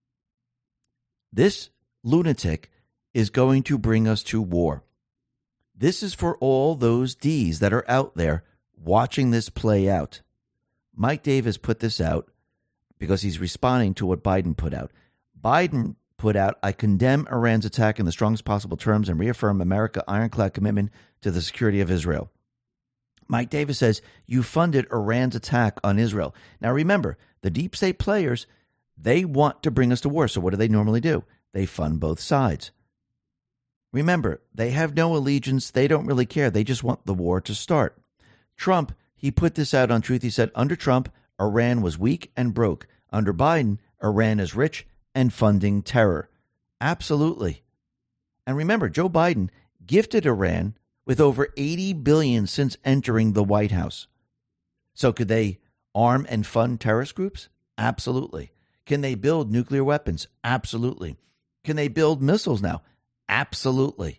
S1: this lunatic is going to bring us to war. This is for all those D's that are out there watching this play out. Mike Davis put this out because he's responding to what Biden put out. Biden put out, I condemn Iran's attack in the strongest possible terms and reaffirm America's ironclad commitment to the security of Israel. Mike Davis says, you funded Iran's attack on Israel. Now remember, the deep state players, they want to bring us to war. So what do they normally do? They fund both sides. Remember, they have no allegiance. They don't really care. They just want the war to start. Trump, he put this out on Truth. He said, under Trump, Iran was weak and broke. Under Biden, Iran is rich and funding terror. Absolutely. And remember, Joe Biden gifted Iran with over eighty billion dollars since entering the White House. So could they arm and fund terrorist groups? Absolutely. Can they build nuclear weapons? Absolutely. Can they build missiles now? Absolutely.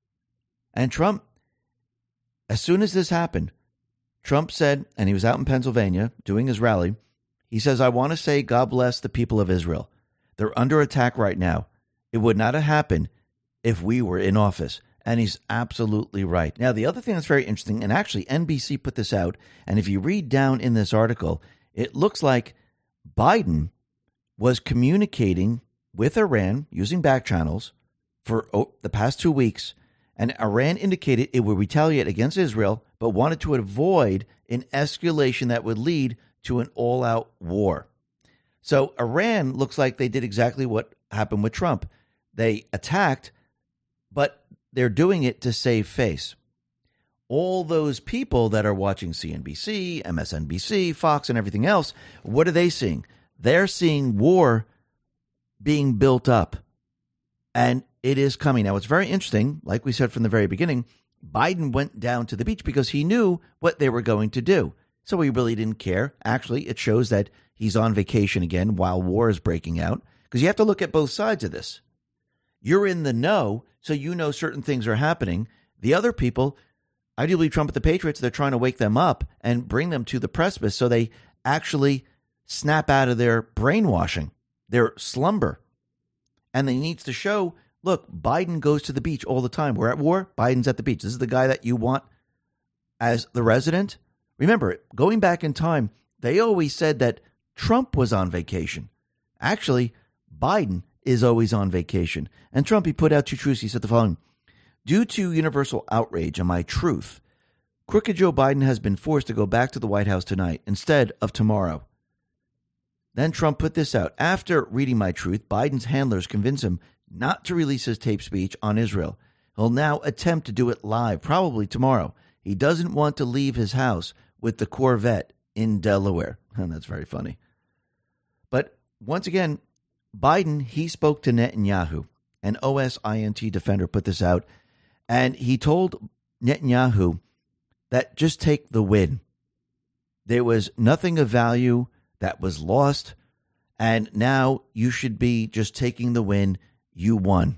S1: And Trump, as soon as this happened, Trump said, and he was out in Pennsylvania doing his rally, he says, I want to say God bless the people of Israel. They're under attack right now. It would not have happened if we were in office. And he's absolutely right. Now, the other thing that's very interesting, and actually N B C put this out, and if you read down in this article, it looks like Biden was communicating with Iran using back channels for oh, the past two weeks, and Iran indicated it would retaliate against Israel, but wanted to avoid an escalation that would lead to an all-out war. So Iran looks like they did exactly what happened with Trump. They attacked, but they're doing it to save face. All those people that are watching C N B C, M S N B C, Fox, and everything else, what are they seeing? They're seeing war being built up, and it is coming. Now, it's very interesting. Like we said from the very beginning, Biden went down to the beach because he knew what they were going to do. So he really didn't care. Actually, it shows that he's on vacation again while war is breaking out, because you have to look at both sides of this. You're in the know, so you know certain things are happening. The other people, I do believe Trump and the Patriots, they're trying to wake them up and bring them to the precipice so they actually snap out of their brainwashing, their slumber. And they needs to show, look, Biden goes to the beach all the time. We're at war. Biden's at the beach. This is the guy that you want as the resident. Remember, going back in time, they always said that Trump was on vacation. Actually, Biden is always on vacation. And Trump, he put out two truths. He said the following: due to universal outrage on my truth, crooked Joe Biden has been forced to go back to the White House tonight instead of tomorrow. Then Trump put this out. After reading my truth, Biden's handlers convinced him not to release his tape speech on Israel. He'll now attempt to do it live, probably tomorrow. He doesn't want to leave his house with the Corvette in Delaware. And that's very funny. But once again, Biden, he spoke to Netanyahu. An O S I N T defender put this out. And he told Netanyahu that just take the win. There was nothing of value that was lost. And now you should be just taking the win. You won.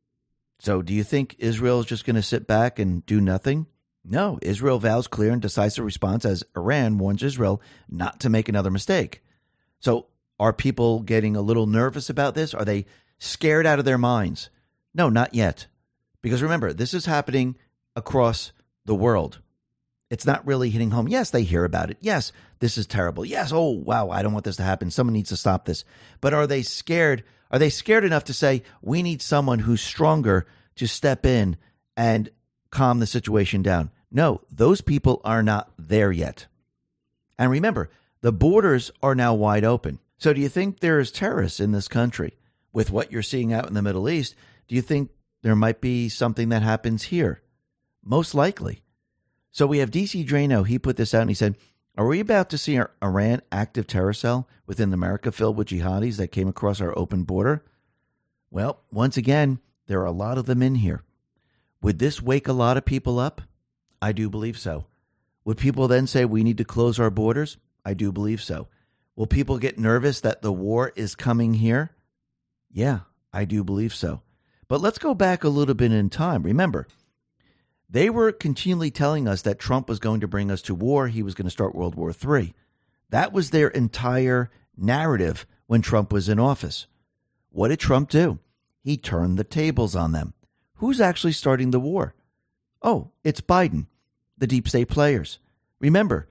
S1: So do you think Israel is just going to sit back and do nothing? No, Israel vows clear and decisive response as Iran warns Israel not to make another mistake. So are people getting a little nervous about this? Are they scared out of their minds? No, not yet. Because remember, this is happening across the world. It's not really hitting home. Yes, they hear about it. Yes, this is terrible. Yes, oh, wow, I don't want this to happen. Someone needs to stop this. But are they scared? Are they scared enough to say, we need someone who's stronger to step in and calm the situation down? No, those people are not there yet. And remember, the borders are now wide open. So do you think there is terrorists in this country? With what you're seeing out in the Middle East, do you think there might be something that happens here? Most likely. So we have D C Drano. He put this out and he said, are we about to see our Iran active terror cell within America filled with jihadis that came across our open border? Well, once again, there are a lot of them in here. Would this wake a lot of people up? I do believe so. Would people then say we need to close our borders? I do believe so. Will people get nervous that the war is coming here? Yeah, I do believe so. But let's go back a little bit in time. Remember, they were continually telling us that Trump was going to bring us to war. He was going to start World War Three. That was their entire narrative when Trump was in office. What did Trump do? He turned the tables on them. Who's actually starting the war? Oh, it's Biden, the deep state players. Remember,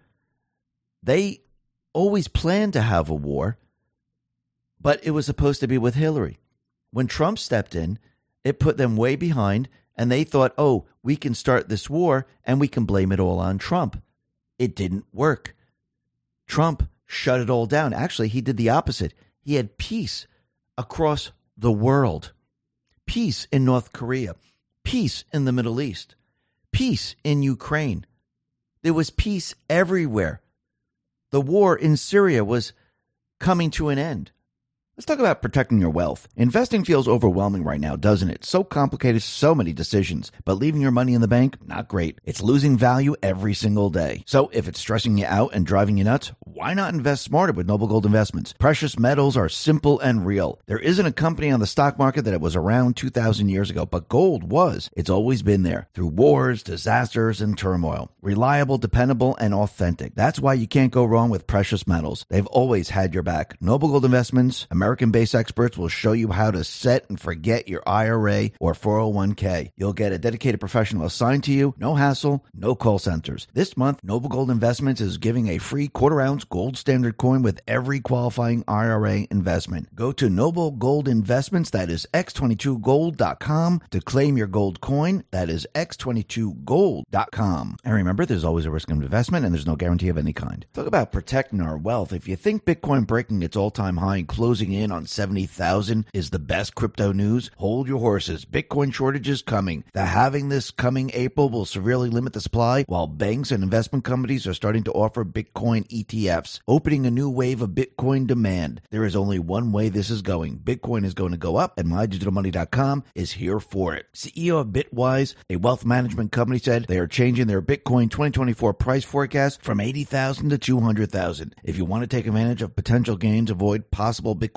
S1: they always planned to have a war, but it was supposed to be with Hillary. When Trump stepped in, it put them way behind, and they thought, oh, we can start this war, and we can blame it all on Trump. It didn't work. Trump shut it all down. Actually, he did the opposite. He had peace across the world. Peace in North Korea. Peace in the Middle East. Peace in Ukraine. There was peace everywhere. The war in Syria was coming to an end. Let's talk about protecting your wealth. Investing feels overwhelming right now, doesn't it? So complicated, so many decisions. But leaving your money in the bank, not great. It's losing value every single day. So if it's stressing you out and driving you nuts, why not invest smarter with Noble Gold Investments? Precious metals are simple and real. There isn't a company on the stock market that was around two thousand years ago, but gold was. It's always been there through wars, disasters, and turmoil. Reliable, dependable, and authentic. That's why you can't go wrong with precious metals. They've always had your back. Noble Gold Investments, American-based experts will show you how to set and forget your I R A or four oh one k. You'll get a dedicated professional assigned to you. No hassle, no call centers. This month, Noble Gold Investments is giving a free quarter-ounce gold standard coin with every qualifying I R A investment. Go to Noble Gold Investments, that is x twenty-two gold dot com, to claim your gold coin. That is x twenty-two gold dot com. And remember, there's always a risk of investment, and there's no guarantee of any kind. Talk about protecting our wealth. If you think Bitcoin breaking its all-time high and closing in on seventy thousand is the best crypto news, hold your horses. Bitcoin shortage is coming. The halving this coming April will severely limit the supply, while banks and investment companies are starting to offer Bitcoin E T Fs, opening a new wave of Bitcoin demand. There is only one way this is going. Bitcoin is going to go up, and my digital money dot com is here for it. C E O of Bitwise, a wealth management company, said they are changing their Bitcoin twenty twenty-four price forecast from eighty thousand to two hundred thousand. If you want to take advantage of potential gains, avoid possible Bitcoin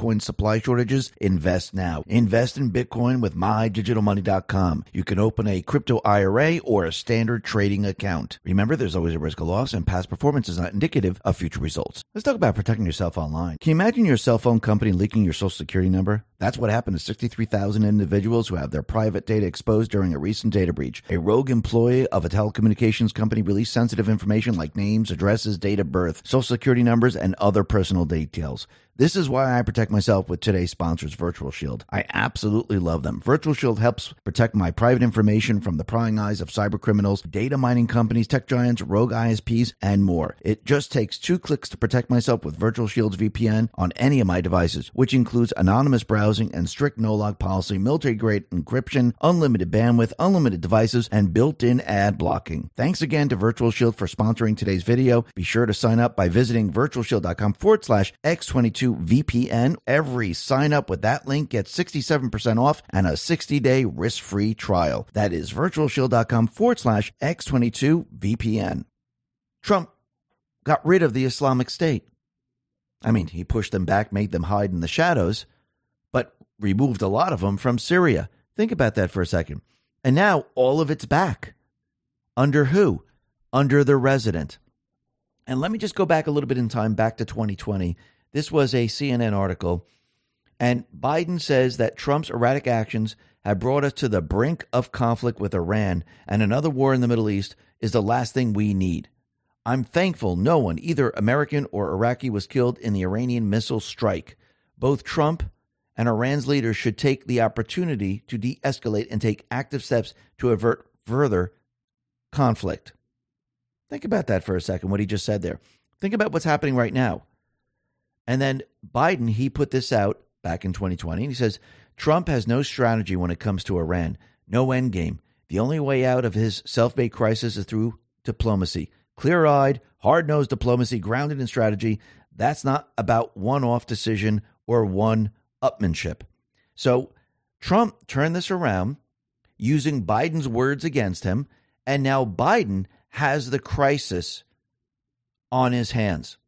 S1: Bitcoin supply shortages? Invest now. Invest in Bitcoin with my digital money dot com. You can open a crypto I R A or a standard trading account. Remember, there's always a risk of loss, and past performance is not indicative of future results. Let's talk about protecting yourself online. Can you imagine your cell phone company leaking your social security number? That's what happened to sixty-three thousand individuals who have their private data exposed during a recent data breach. A rogue employee of a telecommunications company released sensitive information like names, addresses, date of birth, social security numbers, and other personal details. This is why I protect myself with today's sponsors, Virtual Shield. I absolutely love them. Virtual Shield helps protect my private information from the prying eyes of cyber criminals, data mining companies, tech giants, rogue I S Ps, and more. It just takes two clicks to protect myself with Virtual Shield's V P N on any of my devices, which includes anonymous browsing and strict no-log policy, military-grade encryption, unlimited bandwidth, unlimited devices, and built-in ad blocking. Thanks again to Virtual Shield for sponsoring today's video. Be sure to sign up by visiting virtualshield.com forward slash X22 V P N. Every sign up with that link gets sixty-seven percent off and a sixty day risk-free trial. That is virtualshield.com forward slash X22 V P N. Trump got rid of the Islamic State. I mean, he pushed them back, made them hide in the shadows, but removed a lot of them from Syria. Think about that for a second. And now all of it's back. Under who? Under the resident. And let me just go back a little bit in time, back to twenty twenty. This was a C N N article, and Biden says that Trump's erratic actions have brought us to the brink of conflict with Iran, and another war in the Middle East is the last thing we need. I'm thankful no one, either American or Iraqi, was killed in the Iranian missile strike. Both Trump and Iran's leaders should take the opportunity to de-escalate and take active steps to avert further conflict. Think about that for a second, what he just said there. Think about what's happening right now. And then Biden, he put this out back in twenty twenty, and he says, Trump has no strategy when it comes to Iran, no end game. The only way out of his self-made crisis is through diplomacy. Clear-eyed, hard-nosed diplomacy grounded in strategy. That's not about one-off decision or one-upmanship. So Trump turned this around using Biden's words against him, and now Biden has the crisis on his hands.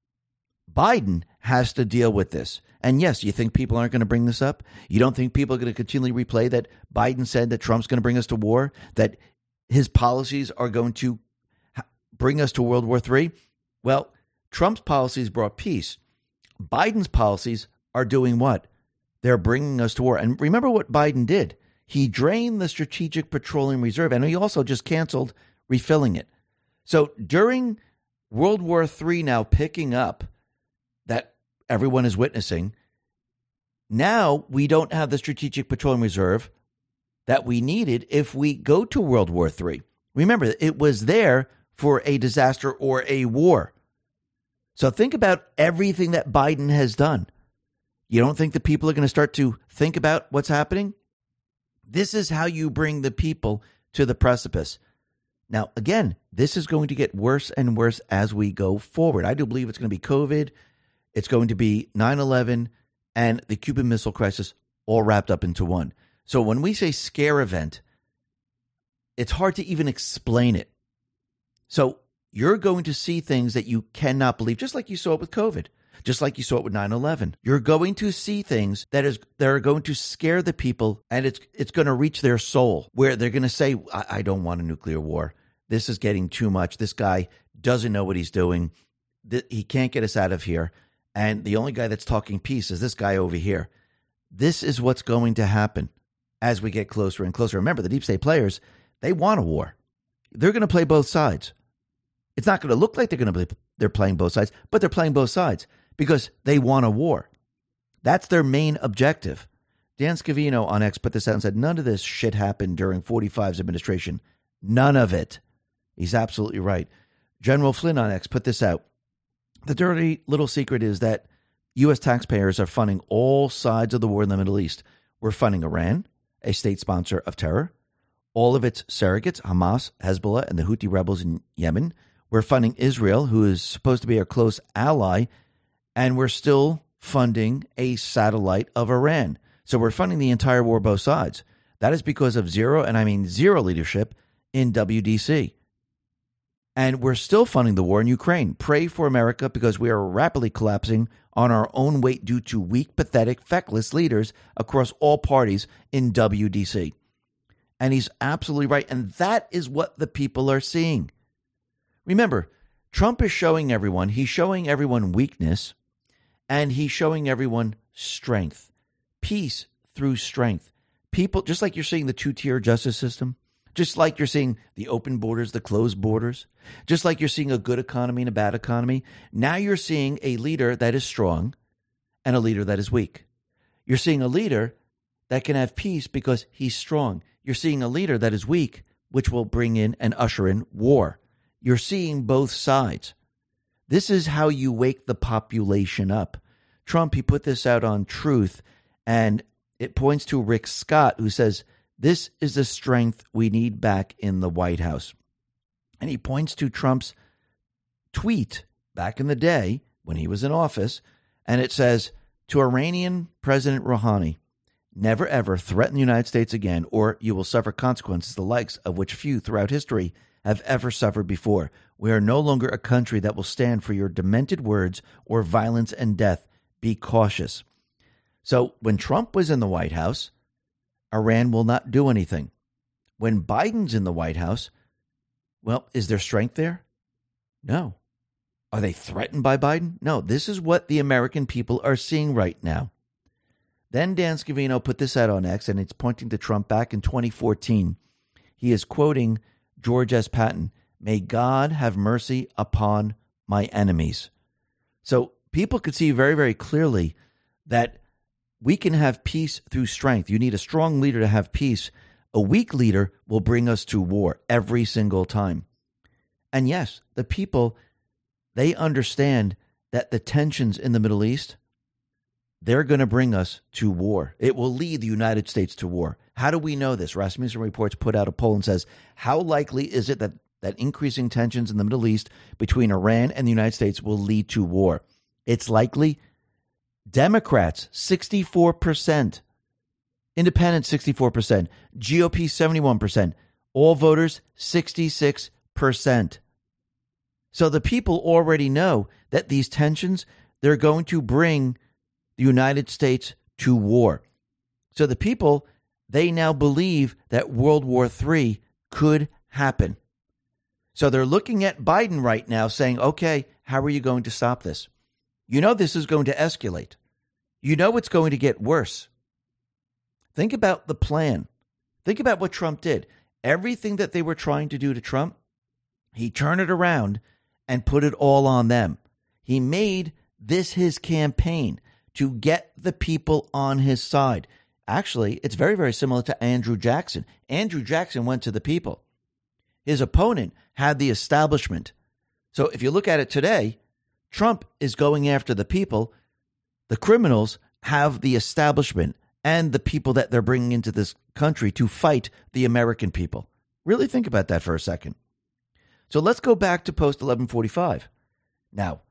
S1: Biden has to deal with this. And yes, you think people aren't going to bring this up? You don't think people are going to continually replay that Biden said that Trump's going to bring us to war, that his policies are going to bring us to World War Three? Well, Trump's policies brought peace. Biden's policies are doing what? They're bringing us to war. And remember what Biden did. He drained the Strategic Petroleum Reserve, and he also just canceled refilling it. So during World War Three now picking up, that everyone is witnessing, now we don't have the Strategic Petroleum Reserve that we needed if we go to World War Three. Remember, it was there for a disaster or a war. So think about everything that Biden has done. You don't think the people are going to start to think about what's happening? This is how you bring the people to the precipice. Now, again, this is going to get worse and worse as we go forward. I do believe it's going to be COVID. It's going to be nine eleven and the Cuban Missile Crisis all wrapped up into one. So when we say scare event, it's hard to even explain it. So you're going to see things that you cannot believe, just like you saw it with COVID, just like you saw it with nine eleven. You're going to see things that is that are going to scare the people, and it's it's going to reach their soul, where they're going to say, I, I don't want a nuclear war. This is getting too much. This guy doesn't know what he's doing. He can't get us out of here. And the only guy that's talking peace is this guy over here. This is what's going to happen as we get closer and closer. Remember, the deep state players, they want a war. They're going to play both sides. It's not going to look like they're going to be they're playing both sides, but they're playing both sides because they want a war. That's their main objective. Dan Scavino on X put this out and said, none of this shit happened during forty-five's administration. None of it. He's absolutely right. General Flynn on X put this out. The dirty little secret is that U S taxpayers are funding all sides of the war in the Middle East. We're funding Iran, a state sponsor of terror, all of its surrogates, Hamas, Hezbollah, and the Houthi rebels in Yemen. We're funding Israel, who is supposed to be our close ally, and we're still funding a satellite of Iran. So we're funding the entire war, both sides. That is because of zero, and I mean zero leadership in W D C. And we're still funding the war in Ukraine. Pray for America because we are rapidly collapsing on our own weight due to weak, pathetic, feckless leaders across all parties in W D C. And he's absolutely right. And that is what the people are seeing. Remember, Trump is showing everyone, he's showing everyone weakness, and he's showing everyone strength. Peace through strength. People, just like you're seeing the two-tier justice system, just like you're seeing the open borders, the closed borders, just like you're seeing a good economy and a bad economy, now you're seeing a leader that is strong and a leader that is weak. You're seeing a leader that can have peace because he's strong. You're seeing a leader that is weak, which will bring in and usher in war. You're seeing both sides. This is how you wake the population up. Trump, he put this out on Truth, and it points to Rick Scott, who says, this is the strength we need back in the White House. And he points to Trump's tweet back in the day when he was in office, and it says, to Iranian President Rouhani, never ever threaten the United States again, or you will suffer consequences the likes of which few throughout history have ever suffered before. We are no longer a country that will stand for your demented words or violence and death. Be cautious. So when Trump was in the White House, Iran will not do anything. When Biden's in the White House, well, is there strength there? No. Are they threatened by Biden? No. This is what the American people are seeing right now. Then Dan Scavino put this out on X, and it's pointing to Trump back in twenty fourteen. He is quoting George S. Patton, may God have mercy upon my enemies. So people could see very, very clearly that we can have peace through strength. You need a strong leader to have peace. A weak leader will bring us to war every single time. And yes, the people, they understand that the tensions in the Middle East, they're going to bring us to war. It will lead the United States to war. How do we know this? Rasmussen Reports put out a poll and says, how likely is it that, that increasing tensions in the Middle East between Iran and the United States will lead to war? It's likely. Democrats, sixty-four percent. Independents, sixty-four percent. G O P, seventy-one percent. All voters, sixty-six percent. So the people already know that these tensions, they're going to bring the United States to war. So the people, they now believe that World War Three could happen. So they're looking at Biden right now saying, okay, how are you going to stop this? You know this is going to escalate. You know it's going to get worse. Think about the plan. Think about what Trump did. Everything that they were trying to do to Trump, he turned it around and put it all on them. He made this his campaign to get the people on his side. Actually, it's very, very similar to Andrew Jackson. Andrew Jackson went to the people. His opponent had the establishment. So if you look at it today, Trump is going after the people. The criminals have the establishment and the people that they're bringing into this country to fight the American people. Really think about that for a second. So let's go back to post eleven forty-five. Now,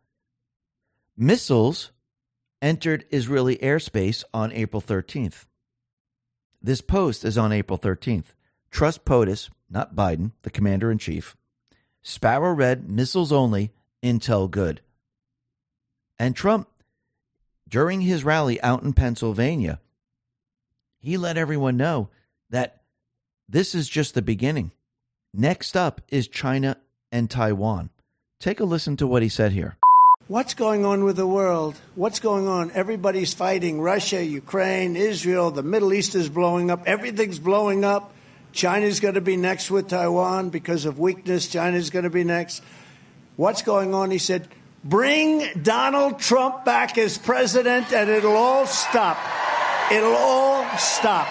S1: missiles entered Israeli airspace on April thirteenth. This post is on April thirteenth. Trust POTUS, not Biden, the commander-in-chief. Sparrow Red, missiles only, intel good. And Trump, during his rally out in Pennsylvania, he let everyone know that this is just the beginning. Next up is China and Taiwan. Take a listen to what he said here.
S2: What's going on with the world? What's going on? Everybody's fighting. Russia, Ukraine, Israel, the Middle East is blowing up. Everything's blowing up. China's going to be next with Taiwan because of weakness. China's going to be next. What's going on? He said, bring Donald Trump back as president and it'll all stop. It'll all stop.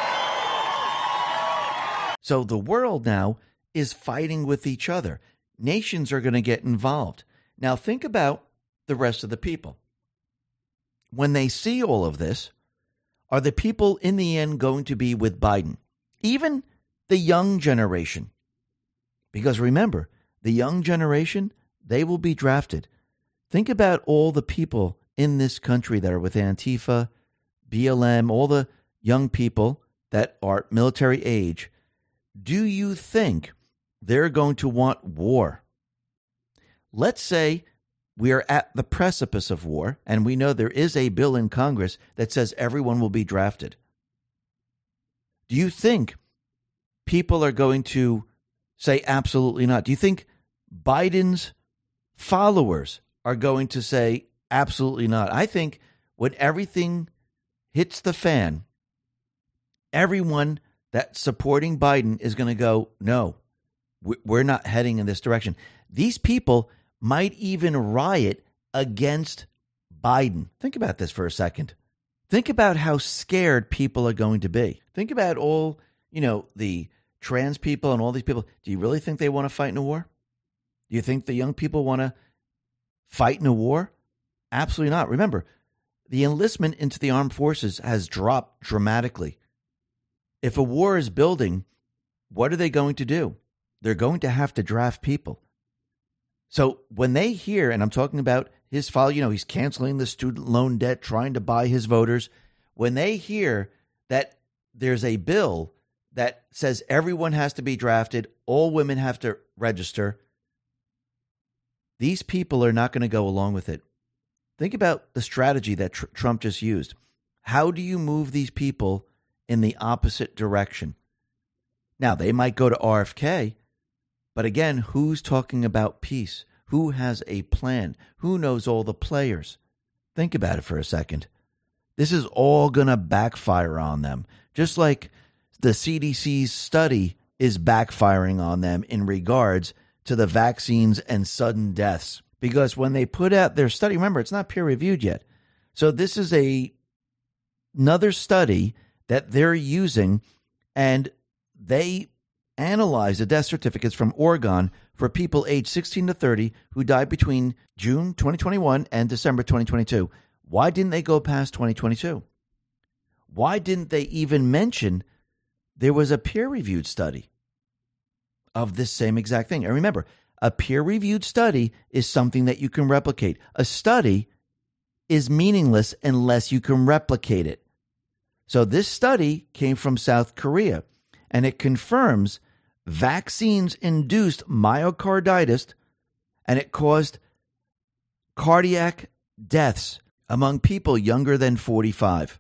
S1: So the world now is fighting with each other. Nations are going to get involved. Now think about the rest of the people. When they see all of this, are the people in the end going to be with Biden? Even the young generation. Because remember, the young generation, they will be drafted. Think about all the people in this country that are with Antifa, B L M, all the young people that are military age. Do you think they're going to want war? let's say we are at the precipice of war, and we know there is a bill in Congress that says everyone will be drafted. Do you think people are going to say absolutely not? Do you think Biden's followers are going to say absolutely not? I think when everything hits the fan, everyone that's supporting Biden is going to go, no, we're not heading in this direction. These people might even riot against Biden. Think about this for a second. Think about how scared people are going to be. Think about all, you know, the trans people and all these people. Do you really think they want to fight in a war? Do you think the young people want to fight in a war? Absolutely not. Remember, the enlistment into the armed forces has dropped dramatically. If a war is building, what are they going to do? They're going to have to draft people. So when they hear, and I'm talking about his follow, you know, he's canceling the student loan debt, trying to buy his voters. When they hear that there's a bill that says everyone has to be drafted, all women have to register, these people are not going to go along with it. Think about the strategy that tr- Trump just used. How do you move these people in the opposite direction? Now, they might go to R F K, but again, who's talking about peace? Who has a plan? Who knows all the players? Think about it for a second. This is all going to backfire on them, just like the C D C's study is backfiring on them in regards to the vaccines and sudden deaths. Because when they put out their study, remember, it's not peer-reviewed yet. So this is a another study that they're using, and they analyze the death certificates from Oregon for people aged sixteen to thirty who died between June twenty twenty-one and December twenty twenty-two. Why didn't they go past twenty twenty-two? Why didn't they even mention there was a peer-reviewed study of this same exact thing? And remember, a peer-reviewed study is something that you can replicate. A study is meaningless unless you can replicate it. So this study came from South Korea, and it confirms vaccines induced myocarditis, and it caused cardiac deaths among people younger than forty-five.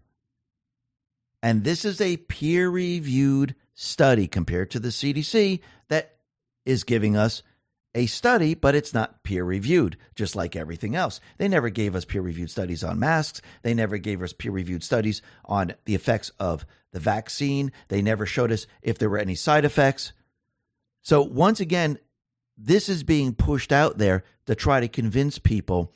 S1: And this is a peer-reviewed study compared to the C D C that is giving us a study, but it's not peer-reviewed, just like everything else. They never gave us peer-reviewed studies on masks. They never gave us peer-reviewed studies on the effects of the vaccine. They never showed us if there were any side effects. So once again, this is being pushed out there to try to convince people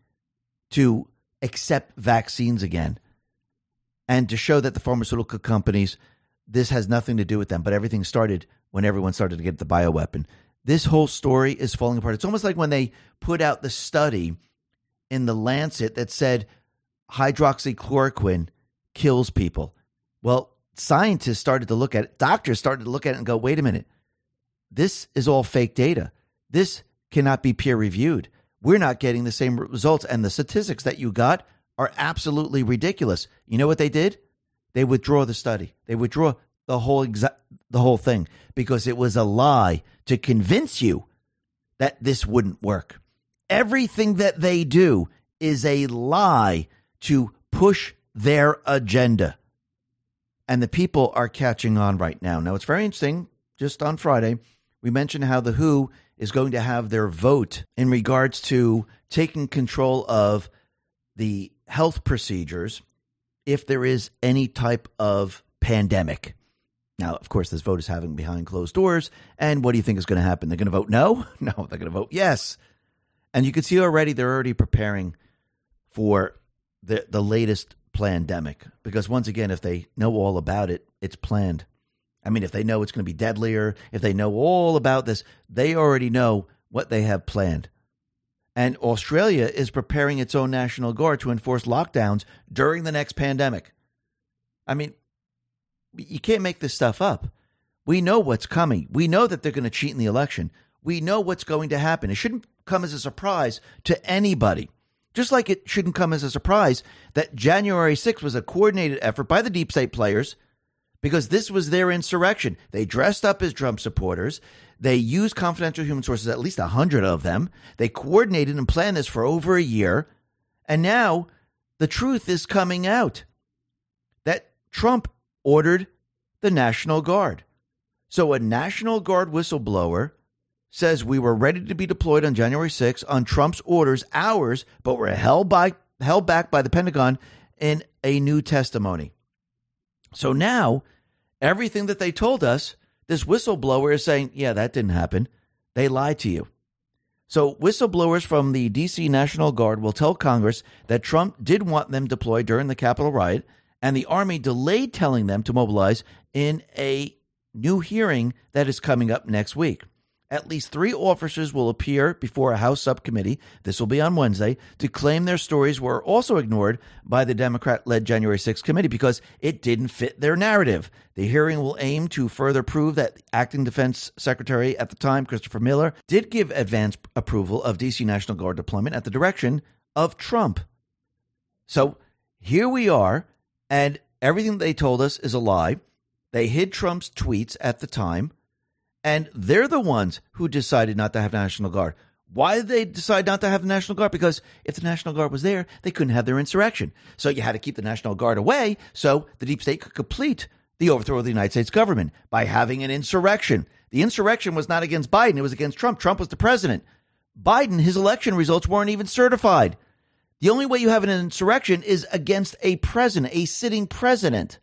S1: to accept vaccines again and to show that the pharmaceutical companies, this has nothing to do with them, but everything started when everyone started to get the bioweapon. This whole story is falling apart. It's almost like when they put out the study in the Lancet that said hydroxychloroquine kills people. Well, scientists started to look at it. Doctors started to look at it and go, wait a minute. This is all fake data. This cannot be peer reviewed. We're not getting the same results. And the statistics that you got are absolutely ridiculous. You know what they did? They withdraw the study. They withdraw the whole exa- the whole thing because it was a lie to convince you that this wouldn't work. Everything that they do is a lie to push their agenda. And the people are catching on right now. Now, it's very interesting. Just on Friday, we mentioned how the W H O is going to have their vote in regards to taking control of the health procedures if there is any type of pandemic. Now, of course, this vote is happening behind closed doors. And what do you think is going to happen? They're going to vote no? No, they're going to vote yes. And you can see already they're already preparing for the, the latest plandemic. Because once again, if they know all about it, it's planned. I mean, if they know it's going to be deadlier, if they know all about this, they already know what they have planned. And Australia is preparing its own National Guard to enforce lockdowns during the next pandemic. I mean, you can't make this stuff up. We know what's coming. We know that they're going to cheat in the election. We know what's going to happen. It shouldn't come as a surprise to anybody. Just like it shouldn't come as a surprise that January sixth was a coordinated effort by the deep state players because this was their insurrection. They dressed up as Trump supporters. They used confidential human sources, at least a hundred of them. They coordinated and planned this for over a year. And now the truth is coming out that Trump ordered the National Guard. So a National Guard whistleblower says we were ready to be deployed on January sixth on Trump's orders, ours, but were held by held back by the Pentagon in a new testimony. So now everything that they told us, this whistleblower is saying, yeah, that didn't happen. They lied to you. So whistleblowers from the D C National Guard will tell Congress that Trump did want them deployed during the Capitol riot, and the Army delayed telling them to mobilize in a new hearing that is coming up next week. At least three officers will appear before a House subcommittee, this will be on Wednesday, to claim their stories were also ignored by the Democrat-led January sixth committee because it didn't fit their narrative. The hearing will aim to further prove that Acting Defense Secretary at the time, Christopher Miller, did give advance approval of D C National Guard deployment at the direction of Trump. So here we are, and everything they told us is a lie. They hid Trump's tweets at the time. And they're the ones who decided not to have National Guard. Why did they decide not to have the National Guard? Because if the National Guard was there, they couldn't have their insurrection. So you had to keep the National Guard away so the deep state could complete the overthrow of the United States government by having an insurrection. The insurrection was not against Biden. It was against Trump. Trump was the president. Biden, his election results weren't even certified. The only way you have an insurrection is against a president, a sitting president.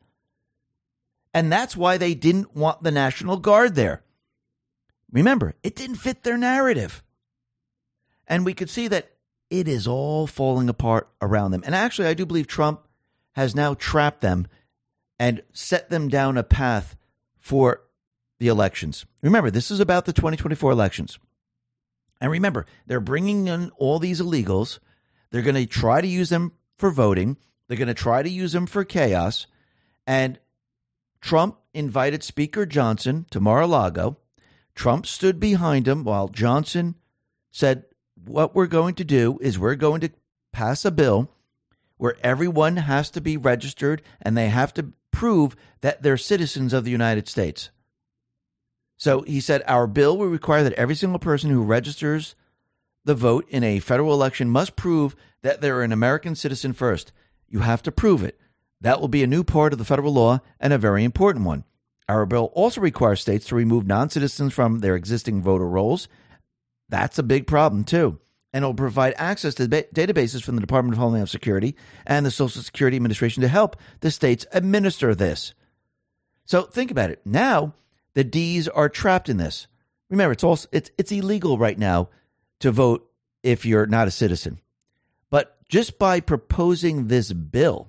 S1: And that's why they didn't want the National Guard there. Remember, it didn't fit their narrative. And we could see that it is all falling apart around them. And actually, I do believe Trump has now trapped them and set them down a path for the elections. Remember, this is about the twenty twenty-four elections. And remember, they're bringing in all these illegals. They're going to try to use them for voting. They're going to try to use them for chaos. And Trump invited Speaker Johnson to Mar-a-Lago. Trump stood behind him while Johnson said, what we're going to do is we're going to pass a bill where everyone has to be registered and they have to prove that they're citizens of the United States. So he said, our bill will require that every single person who registers the vote in a federal election must prove that they're an American citizen first. You have to prove it. That will be a new part of the federal law and a very important one. Our bill also requires states to remove non-citizens from their existing voter rolls. That's a big problem, too. And it will provide access to ba- databases from the Department of Homeland Security and the Social Security Administration to help the states administer this. So think about it. Now, the D's are trapped in this. Remember, it's also it's it's illegal right now to vote if you're not a citizen. But just by proposing this bill,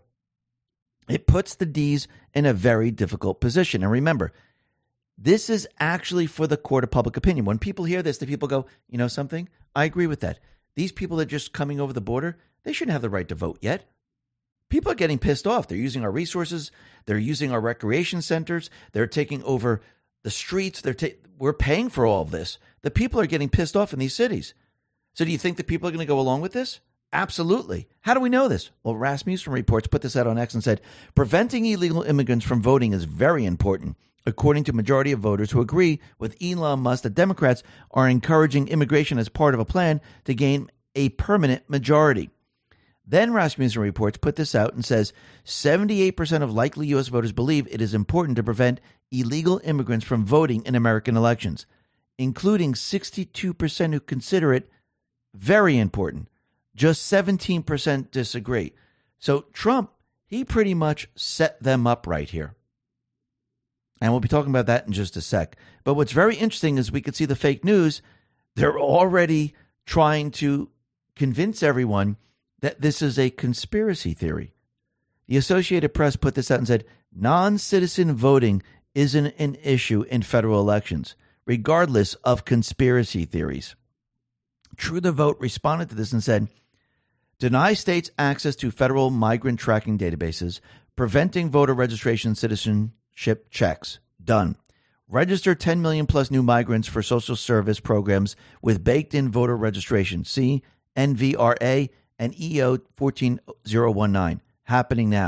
S1: it puts the D's in a very difficult position. And remember, this is actually for the court of public opinion. When people hear this, the people go, you know something? I agree with that. These people that are just coming over the border, they shouldn't have the right to vote yet. People are getting pissed off. They're using our resources. They're using our recreation centers. They're taking over the streets. They're ta- We're paying for all of this. The people are getting pissed off in these cities. So do you think the people are going to go along with this? Absolutely. How do we know this? Well, Rasmussen Reports put this out on X and said, preventing illegal immigrants from voting is very important, according to a majority of voters who agree with Elon Musk that Democrats are encouraging immigration as part of a plan to gain a permanent majority. Then Rasmussen Reports put this out and says, seventy-eight percent of likely U S voters believe it is important to prevent illegal immigrants from voting in American elections, including sixty-two percent who consider it very important. Just seventeen percent disagree. So Trump, he pretty much set them up right here. And we'll be talking about that in just a sec. But what's very interesting is we could see the fake news. They're already trying to convince everyone that this is a conspiracy theory. The Associated Press put this out and said, non-citizen voting isn't an issue in federal elections, regardless of conspiracy theories. True the Vote responded to this and said, deny states access to federal migrant tracking databases, preventing voter registration citizenship checks. Done. Register ten million plus new migrants for social service programs with baked-in voter registration. See N V R A and E O one four zero one nine. Happening now.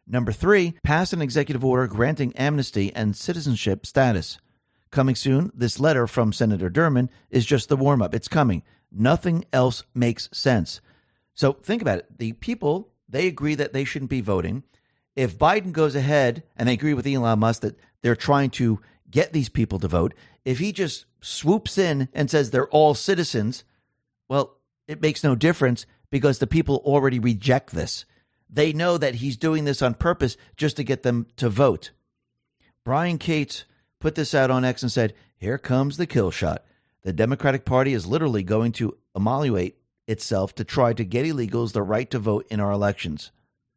S1: Number three, pass an executive order granting amnesty and citizenship status. Coming soon, this letter from Senator Durbin is just the warm-up. It's coming. Nothing else makes sense. So think about it. The people, they agree that they shouldn't be voting. If Biden goes ahead, and they agree with Elon Musk that they're trying to get these people to vote, if he just swoops in and says they're all citizens, well, it makes no difference because the people already reject this. They know that he's doing this on purpose just to get them to vote. Brian Cates put this out on X and said, here comes the kill shot. The Democratic Party is literally going to immolate itself to try to get illegals the right to vote in our elections.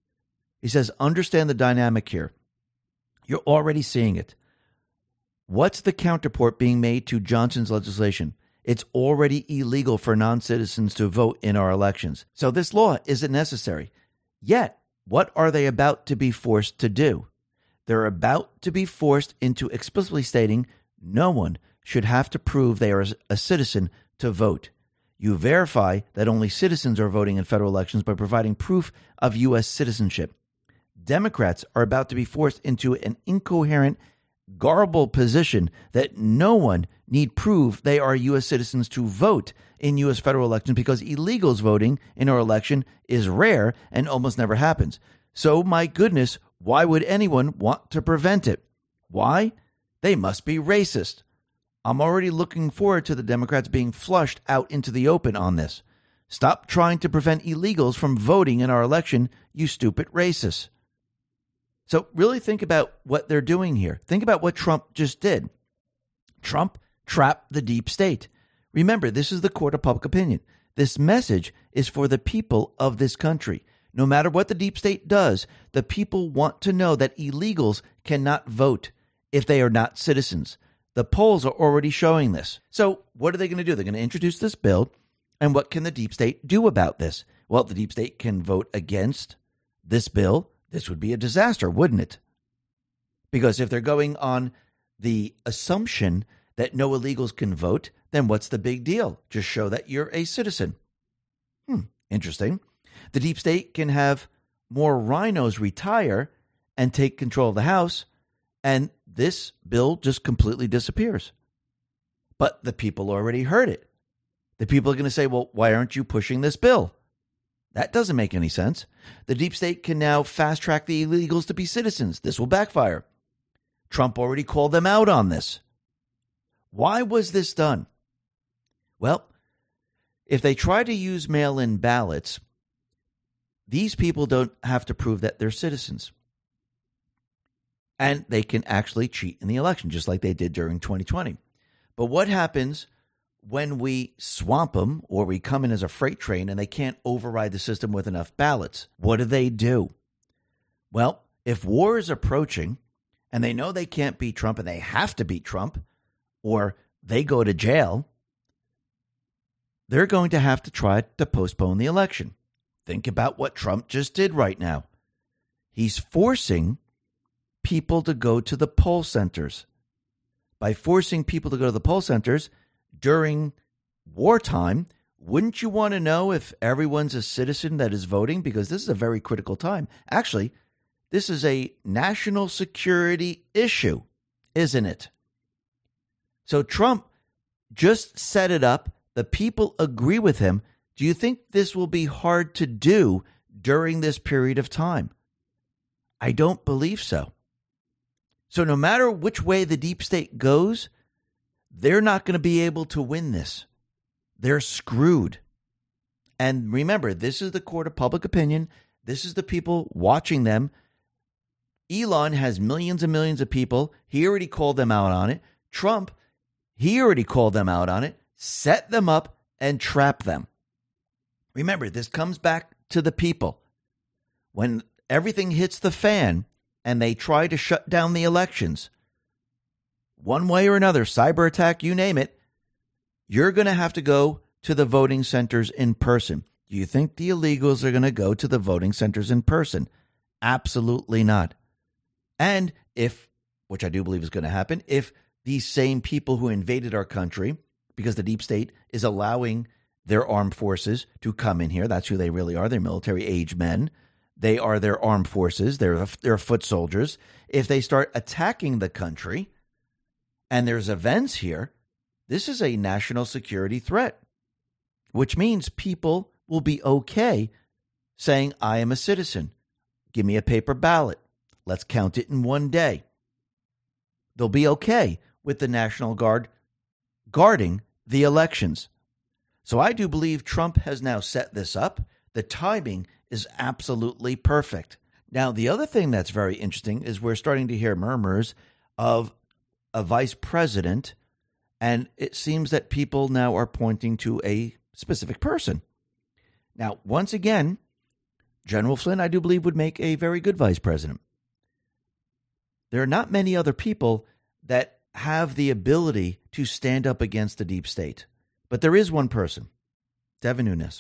S1: He says, understand the dynamic here. You're already seeing it. What's the counterpart being made to Johnson's legislation? It's already illegal for non-citizens to vote in our elections. So this law isn't necessary. Yet, what are they about to be forced to do? They're about to be forced into explicitly stating no one should have to prove they are a citizen to vote. You verify that only citizens are voting in federal elections by providing proof of U S citizenship. Democrats are about to be forced into an incoherent, garbled position that no one need prove they are U S citizens to vote in U S federal elections because illegals voting in our election is rare and almost never happens. So, my goodness, why would anyone want to prevent it? Why? They must be racist. I'm already looking forward to the Democrats being flushed out into the open on this. Stop trying to prevent illegals from voting in our election, you stupid racists. So really think about what they're doing here. Think about what Trump just did. Trump trapped the deep state. Remember, this is the court of public opinion. This message is for the people of this country. No matter what the deep state does, the people want to know that illegals cannot vote if they are not citizens. The polls are already showing this. So what are they going to do? They're going to introduce this bill. And what can the deep state do about this? Well, the deep state can vote against this bill. This would be a disaster, wouldn't it? Because if they're going on the assumption that no illegals can vote, then what's the big deal? Just show that you're a citizen. Hmm, interesting. The deep state can have more rhinos retire and take control of the House, and this bill just completely disappears. But the people already heard it. The people are going to say, well, why aren't you pushing this bill? That doesn't make any sense. The deep state can now fast track the illegals to be citizens. This will backfire. Trump already called them out on this. Why was this done? Well, if they try to use mail-in ballots, these people don't have to prove that they're citizens. And they can actually cheat in the election, just like they did during twenty twenty. But what happens when we swamp them or we come in as a freight train and they can't override the system with enough ballots? What do they do? Well, if war is approaching and they know they can't beat Trump and they have to beat Trump or they go to jail, they're going to have to try to postpone the election. Think about what Trump just did right now. He's forcing people to go to the poll centers. By forcing people to go to the poll centers during wartime, wouldn't you want to know if everyone's a citizen that is voting? Because this is a very critical time. Actually, this is a national security issue, isn't it? So Trump just set it up. The people agree with him. Do you think this will be hard to do during this period of time? I don't believe so. So no matter which way the deep state goes, they're not going to be able to win this. They're screwed. And remember, this is the court of public opinion. This is the people watching them. Elon has millions and millions of people. He already called them out on it. Trump, he already called them out on it, set them up and trap them. Remember, this comes back to the people. When everything hits the fan and they try to shut down the elections, one way or another, cyber attack, you name it, you're going to have to go to the voting centers in person. Do you think the illegals are going to go to the voting centers in person? Absolutely not. And if, which I do believe is going to happen, if these same people who invaded our country, because the deep state is allowing their armed forces to come in here, that's who they really are, they're military age men, They are their armed forces. They're, they're foot soldiers. If they start attacking the country and there's events here, this is a national security threat, which means people will be okay saying, I am a citizen. Give me a paper ballot. Let's count it in one day. They'll be okay with the National Guard guarding the elections. So I do believe Trump has now set this up. The timing is absolutely perfect. Now, the other thing that's very interesting is we're starting to hear murmurs of a vice president, and it seems that people now are pointing to a specific person. Now, once again, General Flynn, I do believe, would make a very good vice president. There are not many other people that have the ability to stand up against the deep state. But there is one person, Devin Nunes.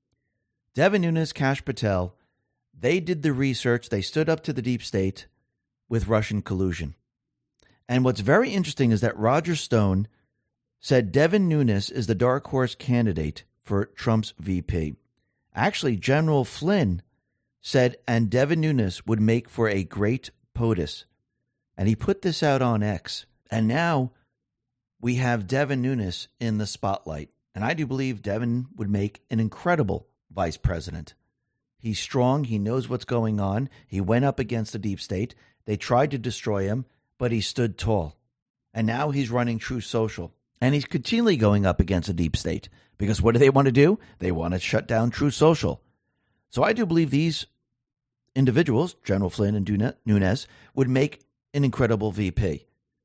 S1: Devin Nunes, Kash Patel, they did the research. They stood up to the deep state with Russian collusion. And what's very interesting is that Roger Stone said Devin Nunes is the dark horse candidate for Trump's V P. Actually, General Flynn said, and Devin Nunes would make for a great POTUS. And he put this out on X. And now we have Devin Nunes in the spotlight. And I do believe Devin would make an incredible vice president. He's strong. He knows what's going on. He went up against the deep state. They tried to destroy him, but he stood tall. And now he's running Truth Social. And he's continually going up against the deep state. Because what do they want to do? They want to shut down Truth Social. So I do believe these individuals, General Flynn and Nunes, would make an incredible V P.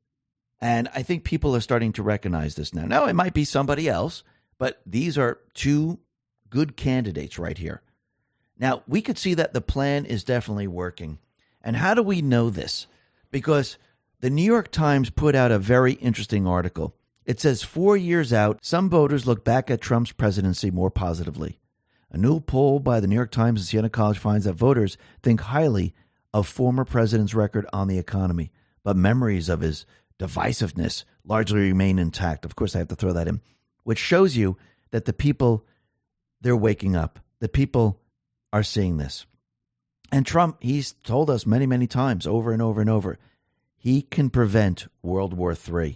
S1: And I think people are starting to recognize this now. Now, it might be somebody else, but these are two good candidates right here. Now, we could see that the plan is definitely working. And how do we know this? Because the New York Times put out a very interesting article. It says four years out, some voters look back at Trump's presidency more positively. A new poll by the New York Times and Siena College finds that voters think highly of former president's record on the economy, but memories of his divisiveness largely remain intact. Of course, I have to throw that in, which shows you that the people, they're waking up. The people are seeing this. And Trump, he's told us many, many times, over and over and over, he can prevent World War Three.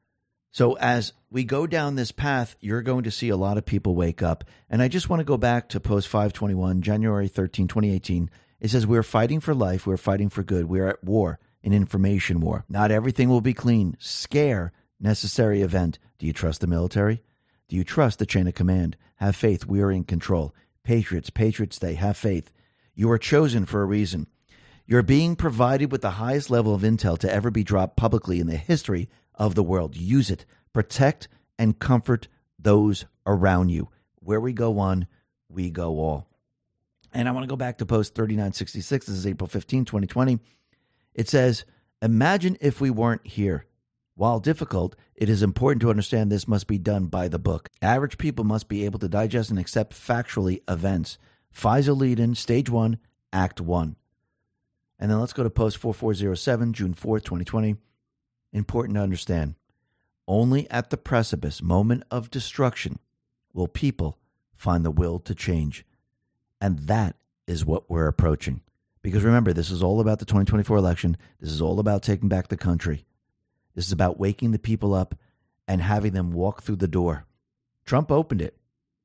S1: So as we go down this path, you're going to see a lot of people wake up. And I just want to go back to post five twenty-one, January thirteenth, twenty eighteen. It says, we're fighting for life. We're fighting for good. We're at war, an information war. Not everything will be clean. Scare, necessary event. Do you trust the military? Do you trust the chain of command? Have faith. We are in control. Patriots, Patriots Day. Have faith. You are chosen for a reason. You're being provided with the highest level of intel to ever be dropped publicly in the history of the world. Use it. Protect and comfort those around you. Where we go one, we go all. And I want to go back to post thirty-nine sixty-six. This is April fifteenth, twenty twenty. It says, imagine if we weren't here. While difficult, it is important to understand this must be done by the book. Average people must be able to digest and accept factually events. FISA lead-in, stage one, act one. And then let's go to post forty-four oh seven, June fourth, twenty twenty. Important to understand. Only at the precipice, moment of destruction, will people find the will to change. And that is what we're approaching. Because remember, this is all about the twenty twenty-four election. This is all about taking back the country. This is about waking the people up and having them walk through the door. Trump opened it,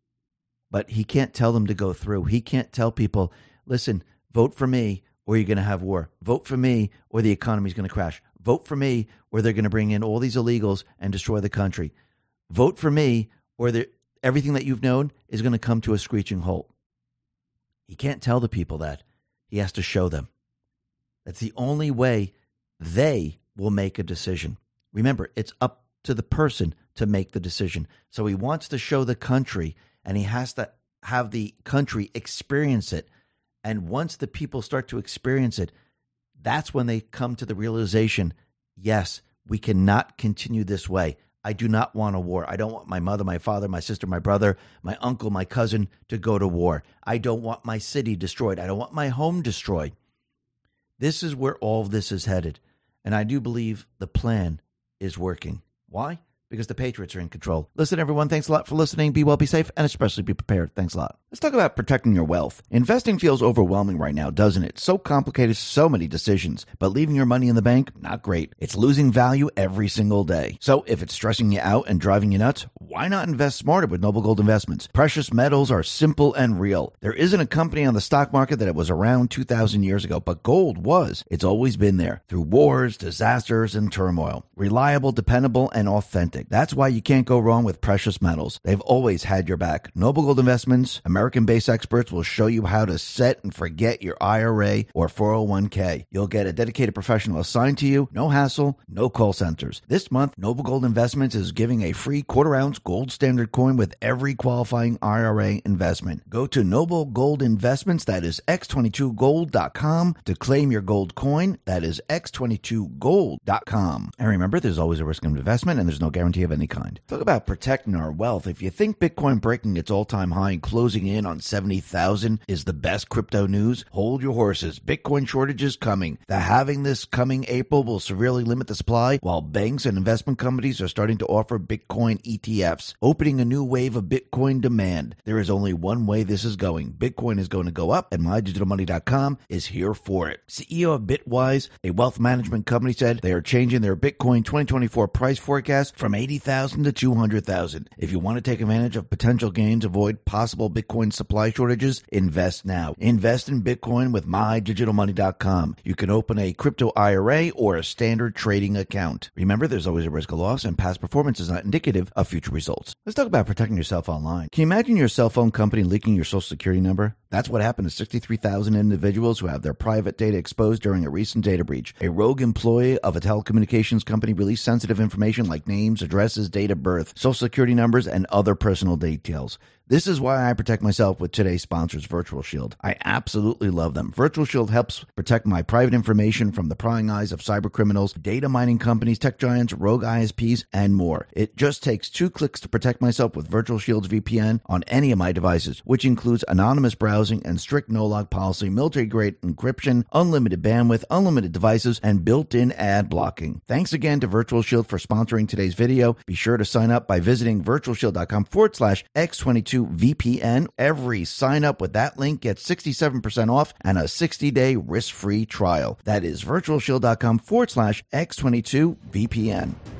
S1: but he can't tell them to go through. He can't tell people, listen, vote for me or you're going to have war. Vote for me or the economy is going to crash. Vote for me or they're going to bring in all these illegals and destroy the country. Vote for me or everything that you've known is going to come to a screeching halt. He can't tell the people that. He has to show them. That's the only way they will make a decision. Remember, it's up to the person to make the decision. So he wants to show the country, and he has to have the country experience it. And once the people start to experience it, that's when they come to the realization, yes, we cannot continue this way. I do not want a war. I don't want my mother, my father, my sister, my brother, my uncle, my cousin to go to war. I don't want my city destroyed. I don't want my home destroyed. This is where all of this is headed. And I do believe the plan is working. Why? because the Patriots are in control. Listen, everyone, thanks a lot for listening. Be well, be safe, and especially be prepared. Thanks a lot. Let's talk about protecting your wealth. Investing feels overwhelming right now, doesn't it? So complicated, so many decisions. But leaving your money in the bank, not great. It's losing value every single day. So if it's stressing you out and driving you nuts, why not invest smarter with Noble Gold Investments? Precious metals are simple and real. There isn't a company on the stock market that it was around two thousand years ago, but gold was. It's always been there through wars, disasters, and turmoil. Reliable, dependable, and authentic. That's why you can't go wrong with precious metals. They've always had your back. Noble Gold Investments, American-based experts will show you how to set and forget your I R A or four oh one k. You'll get a dedicated professional assigned to you, no hassle, no call centers. This month, Noble Gold Investments is giving a free quarter-ounce gold standard coin with every qualifying I R A investment. Go to Noble Gold Investments, that is x twenty-two gold dot com, to claim your gold coin. That is x twenty-two gold dot com. And remember, there's always a risk of investment and there's no guarantee of any kind. Talk about protecting our wealth. If you think Bitcoin breaking its all-time high and closing in on seventy thousand is the best crypto news, hold your horses. Bitcoin shortage is coming. The halving this coming April will severely limit the supply, while banks and investment companies are starting to offer Bitcoin E T Fs, opening a new wave of Bitcoin demand. There is only one way this is going. Bitcoin is going to go up, and my digital money dot com is here for it. C E O of Bitwise, a wealth management company, said they are changing their Bitcoin twenty twenty-four price forecast from eighty thousand to two hundred thousand. If you want to take advantage of potential gains, avoid possible Bitcoin supply shortages, invest now. Invest in Bitcoin with my digital money dot com. You can open a crypto I R A or a standard trading account. Remember, there's always a risk of loss, and past performance is not indicative of future results. Let's talk about protecting yourself online. Can you imagine your cell phone company leaking your social security number? That's what happened to sixty-three thousand individuals who have their private data exposed during a recent data breach. A rogue employee of a telecommunications company released sensitive information like names, addresses, date of birth, social security numbers, and other personal details. This is why I protect myself with today's sponsors, Virtual Shield. I absolutely love them. Virtual Shield helps protect my private information from the prying eyes of cyber criminals, data mining companies, tech giants, rogue I S Ps, and more. It just takes two clicks to protect myself with Virtual Shield's V P N on any of my devices, which includes anonymous browsing and strict no-log policy, military-grade encryption, unlimited bandwidth, unlimited devices, and built-in ad blocking. Thanks again to Virtual Shield for sponsoring today's video. Be sure to sign up by visiting virtual shield dot com forward slash x twenty-two V P N. Every sign up with that link gets sixty-seven percent off and a sixty day risk-free trial. That is virtual shield dot com forward slash x twenty-two V P N.